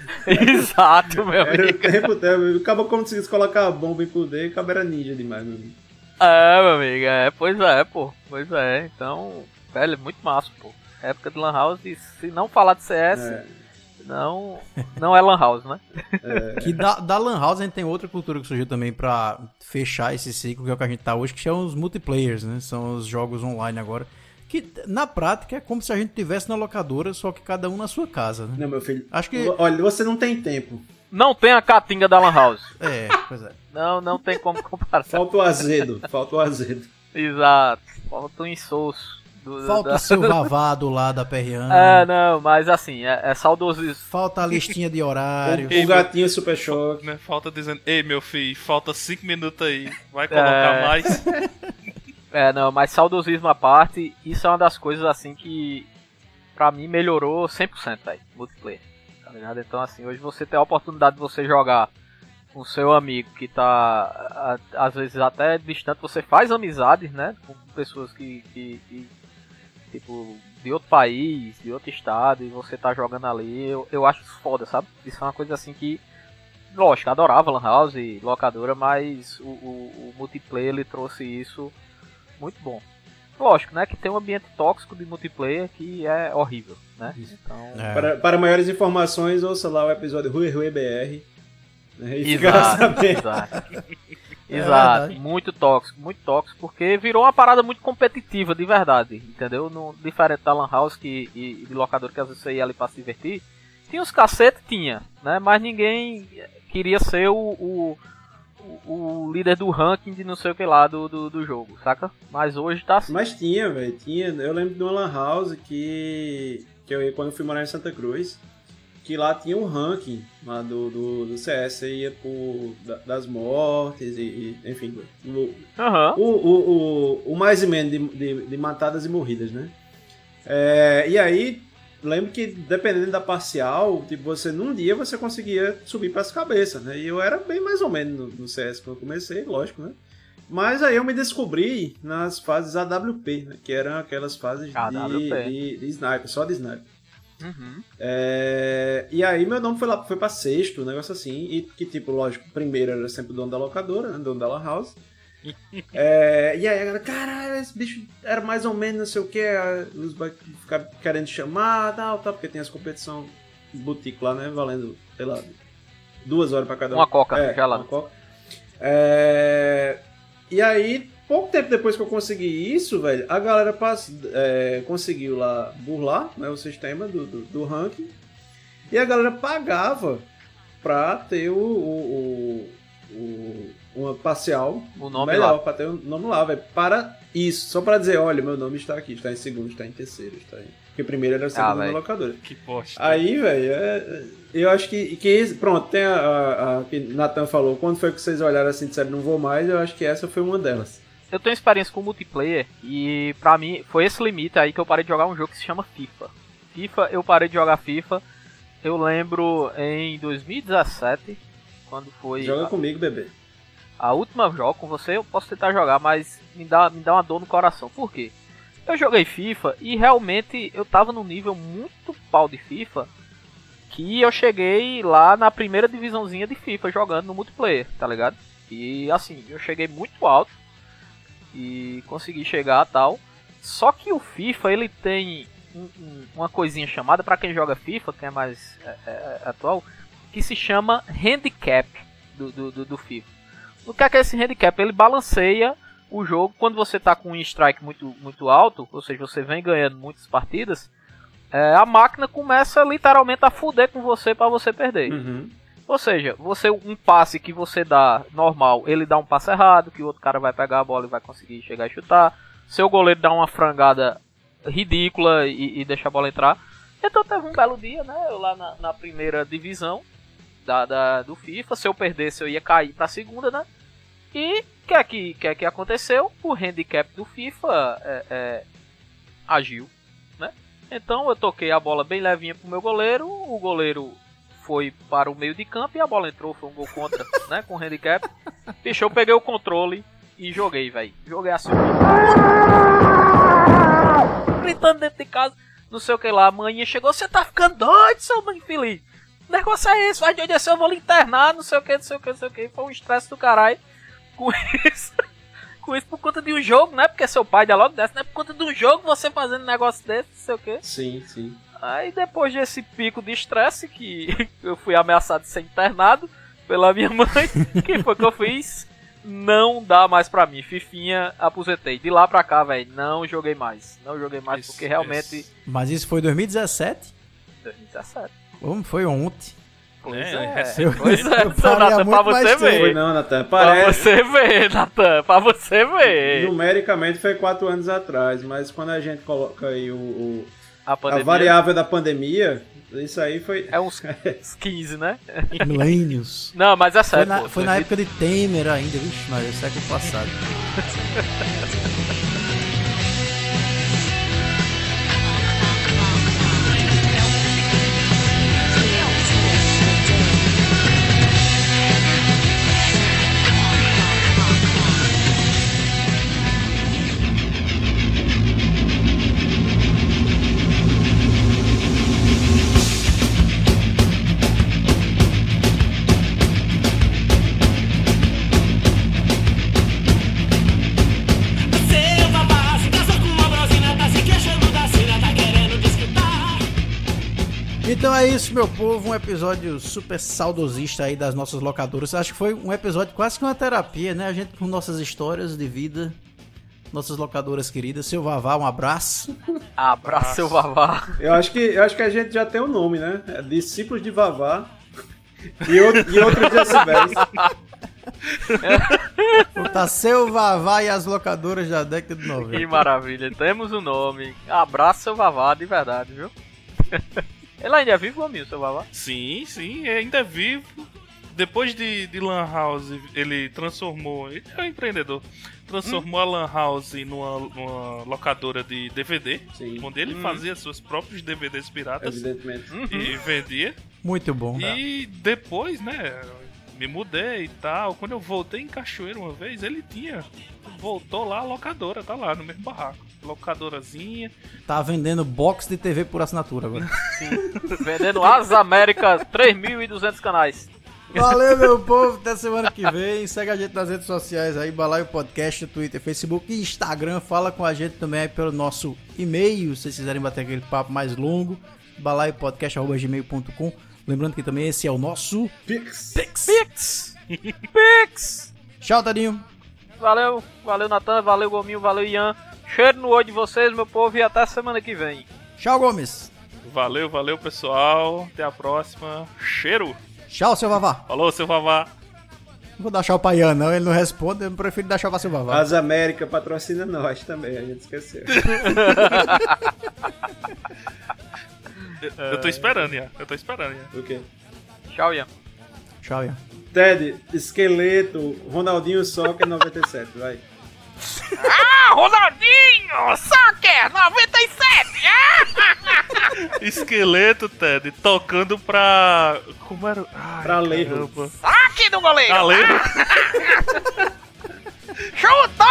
Exato, meu Era o amigo. tempo, tempo. Acaba como se colocar a bomba em Pool Day, acaba era ninja demais, meu amigo. É, meu amigo, é, pois é, pô. Pois é, então, velho, muito massa, pô. Época de Lan House, e se não falar de C S, É. não, não é Lan House, né? Que da, da Lan House a gente tem outra cultura que surgiu também pra fechar esse ciclo, que é o que a gente tá hoje, que são os multiplayers, né? São os jogos online agora. Que na prática é como se a gente tivesse na locadora, só que cada um na sua casa, né? Não, meu filho. Acho que. Olha, você não tem tempo. Não tem a catinga da Lan House. É, pois é. Não, não tem como comparar. Falta o azedo. Falta o azedo. Exato. Falta um insosso. do- Falta da- o seu vavado lá da Perriana. É, não, mas assim, é, é saudosismo. Falta a listinha de horário. O, o gatinho super choque. Né, falta dizendo, ei meu filho, falta cinco minutos aí, vai colocar É. mais? É, não, mas saudosismo à parte, isso é uma das coisas assim que pra mim melhorou cem por cento, velho, multiplayer. Tá ligado? Então assim, hoje você tem a oportunidade de você jogar com seu amigo que tá a- às vezes até distante, você faz amizades, né, com pessoas que, que, que tipo de outro país, de outro estado, e você tá jogando ali. Eu, eu acho isso foda, sabe? Isso é uma coisa assim que, lógico, eu adorava Lan House e locadora, mas o, o, o multiplayer ele trouxe isso muito bom. Lógico, né, que tem um ambiente tóxico de multiplayer que é horrível, né? Então, É. Para, para maiores informações, ouça lá o episódio Rui Rui B R. Né, e fica exato, sabendo. exato. É Exato, verdade. muito tóxico, muito tóxico, porque virou uma parada muito competitiva, de verdade, entendeu? No, diferente da Lan House que, e, e de locador que às vezes você ia ali pra se divertir, tinha os cacetes, tinha, né? Mas ninguém queria ser o, o, o, o líder do ranking de não sei o que lá do, do, do jogo, saca? Mas hoje tá assim. Mas tinha, velho, tinha. Eu lembro de uma lan house que, que eu ia quando eu fui morar em Santa Cruz. que lá tinha um ranking lá do, do, do C S, você ia por, da, das mortes e, e enfim, o, Uhum. o, o, o, o mais e menos de, de, de matadas e morridas, né? É, e aí, lembro que dependendo da parcial, tipo, você num dia você conseguia subir para as cabeças, né? E eu era bem mais ou menos no, no C S quando eu comecei, lógico, né? Mas aí eu me descobri nas fases A W P, né? Que eram aquelas fases de, de, de sniper, só de sniper. Uhum. É, e aí meu nome foi lá, foi pra sexto, um negócio assim, e que tipo, lógico, o primeiro era sempre o dono da locadora, né, dono da lan house. É, e aí a galera, caralho, esse bicho era mais ou menos não sei o que, os vai ficar querendo chamar, tal, tal, porque tem as competições boutique lá, né, valendo, sei lá, duas horas pra cada um. Uma coca, é, já lá. Uma coca. É, e aí, pouco tempo depois que eu consegui isso, velho, a galera pass... é, conseguiu lá burlar, né, o sistema do, do, do ranking. E a galera pagava pra ter o, o, o, o uma parcial o nome melhor, lá. pra ter o nome lá, velho. Para isso, só pra dizer, olha, meu nome está aqui, está em segundo, está em terceiro, está em... Porque primeiro era sempre Ah, na véio. locadora. Que bosta. Aí, velho, é, eu acho que, que pronto, tem a, a, a que Nathan falou, quando foi que vocês olharam assim e disseram não vou mais, eu acho que essa foi uma delas. Eu tenho experiência com multiplayer e pra mim foi esse limite aí que eu parei de jogar um jogo que se chama FIFA. FIFA, eu parei de jogar FIFA, eu lembro em dois mil e dezessete, quando foi... Joga a, comigo, bebê. A última jogo com você, eu posso tentar jogar, mas me dá, me dá uma dor no coração. Por quê? Eu joguei FIFA e realmente eu tava num nível muito pau de FIFA que eu cheguei lá na primeira divisãozinha de FIFA jogando no multiplayer, tá ligado? E assim, eu cheguei muito alto e consegui chegar tal. Só que o FIFA, ele tem um, um, uma coisinha chamada, pra quem joga FIFA, quem é mais é, é, atual, que se chama handicap do, do, do, do FIFA. O que é que é esse handicap? Ele balanceia o jogo quando você tá com um strike muito, muito alto, ou seja, você vem ganhando muitas partidas, é, a máquina começa literalmente a fuder com você pra você perder. Uhum. Ou seja, você um passe que você dá normal, ele dá um passe errado, que o outro cara vai pegar a bola e vai conseguir chegar e chutar. Seu goleiro dá uma frangada ridícula e, e deixa a bola entrar. Então teve um belo dia, né? Eu lá na, na primeira divisão da, da, do FIFA. Se eu perdesse, eu ia cair pra segunda, né? E o que é que, que, é que aconteceu? O handicap do FIFA é, é, agiu, né? Então eu toquei a bola bem levinha pro meu goleiro. O goleiro foi para o meio de campo e a bola entrou, foi um gol contra, né, com handicap. Bicho, eu peguei o controle e joguei, velho. Joguei assim. Gritando dentro de casa, não sei o que lá. A manhã chegou, você tá ficando doido, seu mãe infeliz. O negócio é esse, vai de onde é seu, eu vou lhe internar, não sei o que, não sei o que, não sei o que. Foi um estresse do caralho com isso. Com isso por conta de um jogo, né? Porque seu pai dá logo dessa, né? Por conta de um jogo, você fazendo um negócio desse, não sei o que. Sim, sim. Aí depois desse pico de estresse que eu fui ameaçado de ser internado pela minha mãe, que foi que eu fiz? Não dá mais pra mim. Fifinha, aposentei. De lá pra cá, velho, não joguei mais. Não joguei mais Isso, porque realmente... isso. Mas isso foi em dois mil e dezessete? dois mil e dezessete. Como foi ontem? Pois É, é, recente. pois é, Eu seu parei há Natan, muito pra mais você tempo. Foi ver. não, Nathan. Pra Parece. você ver, Natan, pra você ver. Numericamente foi quatro anos atrás, mas quando a gente coloca aí o, o- A a pandemia variável da pandemia, isso aí foi. é uns, uns quinze, né? Milênios. Não, mas é Foi, sério, na, pô. foi na época de Temer ainda, vixe, mas é século passado. Selva base, casou com uma brosina, tá se queixando da cena, tá querendo desquitar. Então é isso, meu povo, um episódio super saudosista aí das nossas locadoras. Acho que foi um episódio quase que uma terapia, né? A gente com nossas histórias de vida, nossas locadoras queridas. Seu Vavá, um abraço. Abraço, seu Vavá. Eu acho que, eu acho que a gente já tem o nome, né? É Discípulos de Vavá e, outro, e outros decibéis. Tá seu Vavá e as locadoras da década de Que noventa. maravilha, temos o nome. Abraço, seu Vavá, de verdade, viu? Ele ainda é vivo, amigo, seu Vavá? Sim, sim, ainda é vivo. Depois de, de Lan House, ele transformou. Ele é um empreendedor. Transformou hum. a Lan House numa, numa locadora de D V D. Sim. Onde ele hum. fazia seus próprios D V Ds piratas. Evidentemente. E uhum. vendia. Muito bom. E depois, né? Me mudei e tal. Quando eu voltei em Cachoeira uma vez, ele tinha. Voltou lá a locadora, tá lá no mesmo barraco. Locadorazinha. Tá vendendo box de T V por assinatura agora. Vendendo As Américas, três mil e duzentos canais. Valeu, meu povo. Até semana que vem. Segue a gente nas redes sociais aí, Balaio Podcast, Twitter, Facebook e Instagram. Fala com a gente também aí pelo nosso e-mail, se vocês quiserem bater aquele papo mais longo, balaiopodcast arroba gmail ponto com. Lembrando que também esse é o nosso Pix. Pix. Pix. Pix. Tchau, Tadinho. Valeu, valeu, Natan, valeu, Gominho, valeu, Ian. Cheiro no olho de vocês, meu povo, e até semana que vem. Tchau, Gomes. Valeu, valeu, pessoal. Até a próxima. Cheiro. Tchau, seu Vavá. Falou, seu Vavá. Não vou dar tchau pra Ian, não. Ele não responde. Eu prefiro dar tchau pra seu Vavá. As América patrocina nós também, a gente esqueceu. eu, eu tô esperando, Ian. Eu tô esperando, Ian. O quê? Tchau, Ian. Tchau, Ian. Ted, Esqueleto, Ronaldinho Soccer noventa e sete, vai. Ah, Ronaldinho! Soccer noventa e sete! Esqueleto, Ted, tocando pra... Como era? Ai, pra Lerro. Saque do goleiro! Pra Lerro. Chutou!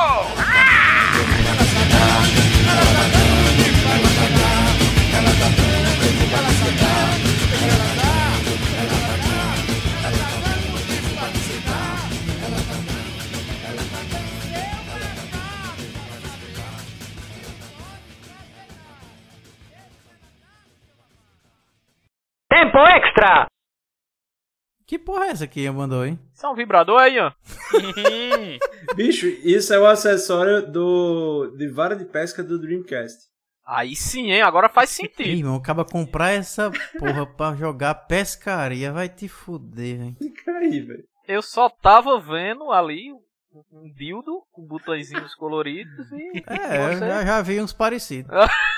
Tempo extra! Que porra é essa que Ian mandou, hein? Isso é um vibrador aí, ó. Bicho, isso é o acessório do de vara de pesca do Dreamcast. Aí sim, hein? Agora faz sentido. Ei, irmão, acaba comprar essa porra pra jogar pescaria. Vai te fuder, velho. Fica aí, velho. Eu só tava vendo ali um dildo com botõezinhos coloridos e... É, eu já, já vi uns parecidos.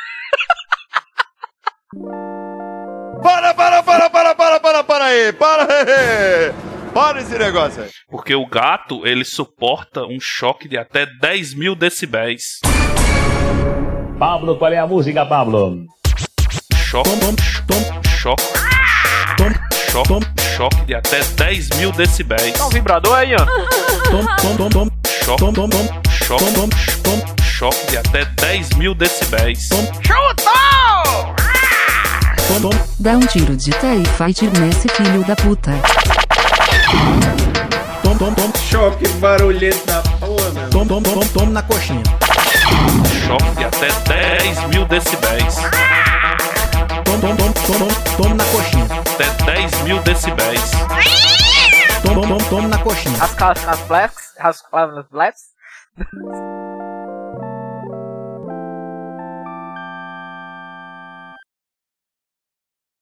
Para, para, para, para, para, para, para aí, para aí, para esse negócio aí. Porque o gato, ele suporta um choque de até dez mil decibéis. Pablo, qual é a música, Pablo? Choque, choque, choque, choque de até dez mil decibéis. É um vibrador aí, ó. Choque, choque, choque de até dez mil decibéis. Chutou! Dá um tiro de TIE Fighter nesse filho da puta. Tom, tom, tom. Choque barulhento da porra, mano. Tom, tom, tom, tom na coxinha. Choque de até dez mil decibéis. Tom, tom, tom, tom, tom, tom na coxinha. Até dez mil decibéis. Tom, tom, tom, tom na coxinha. As as blacks, as as blacks.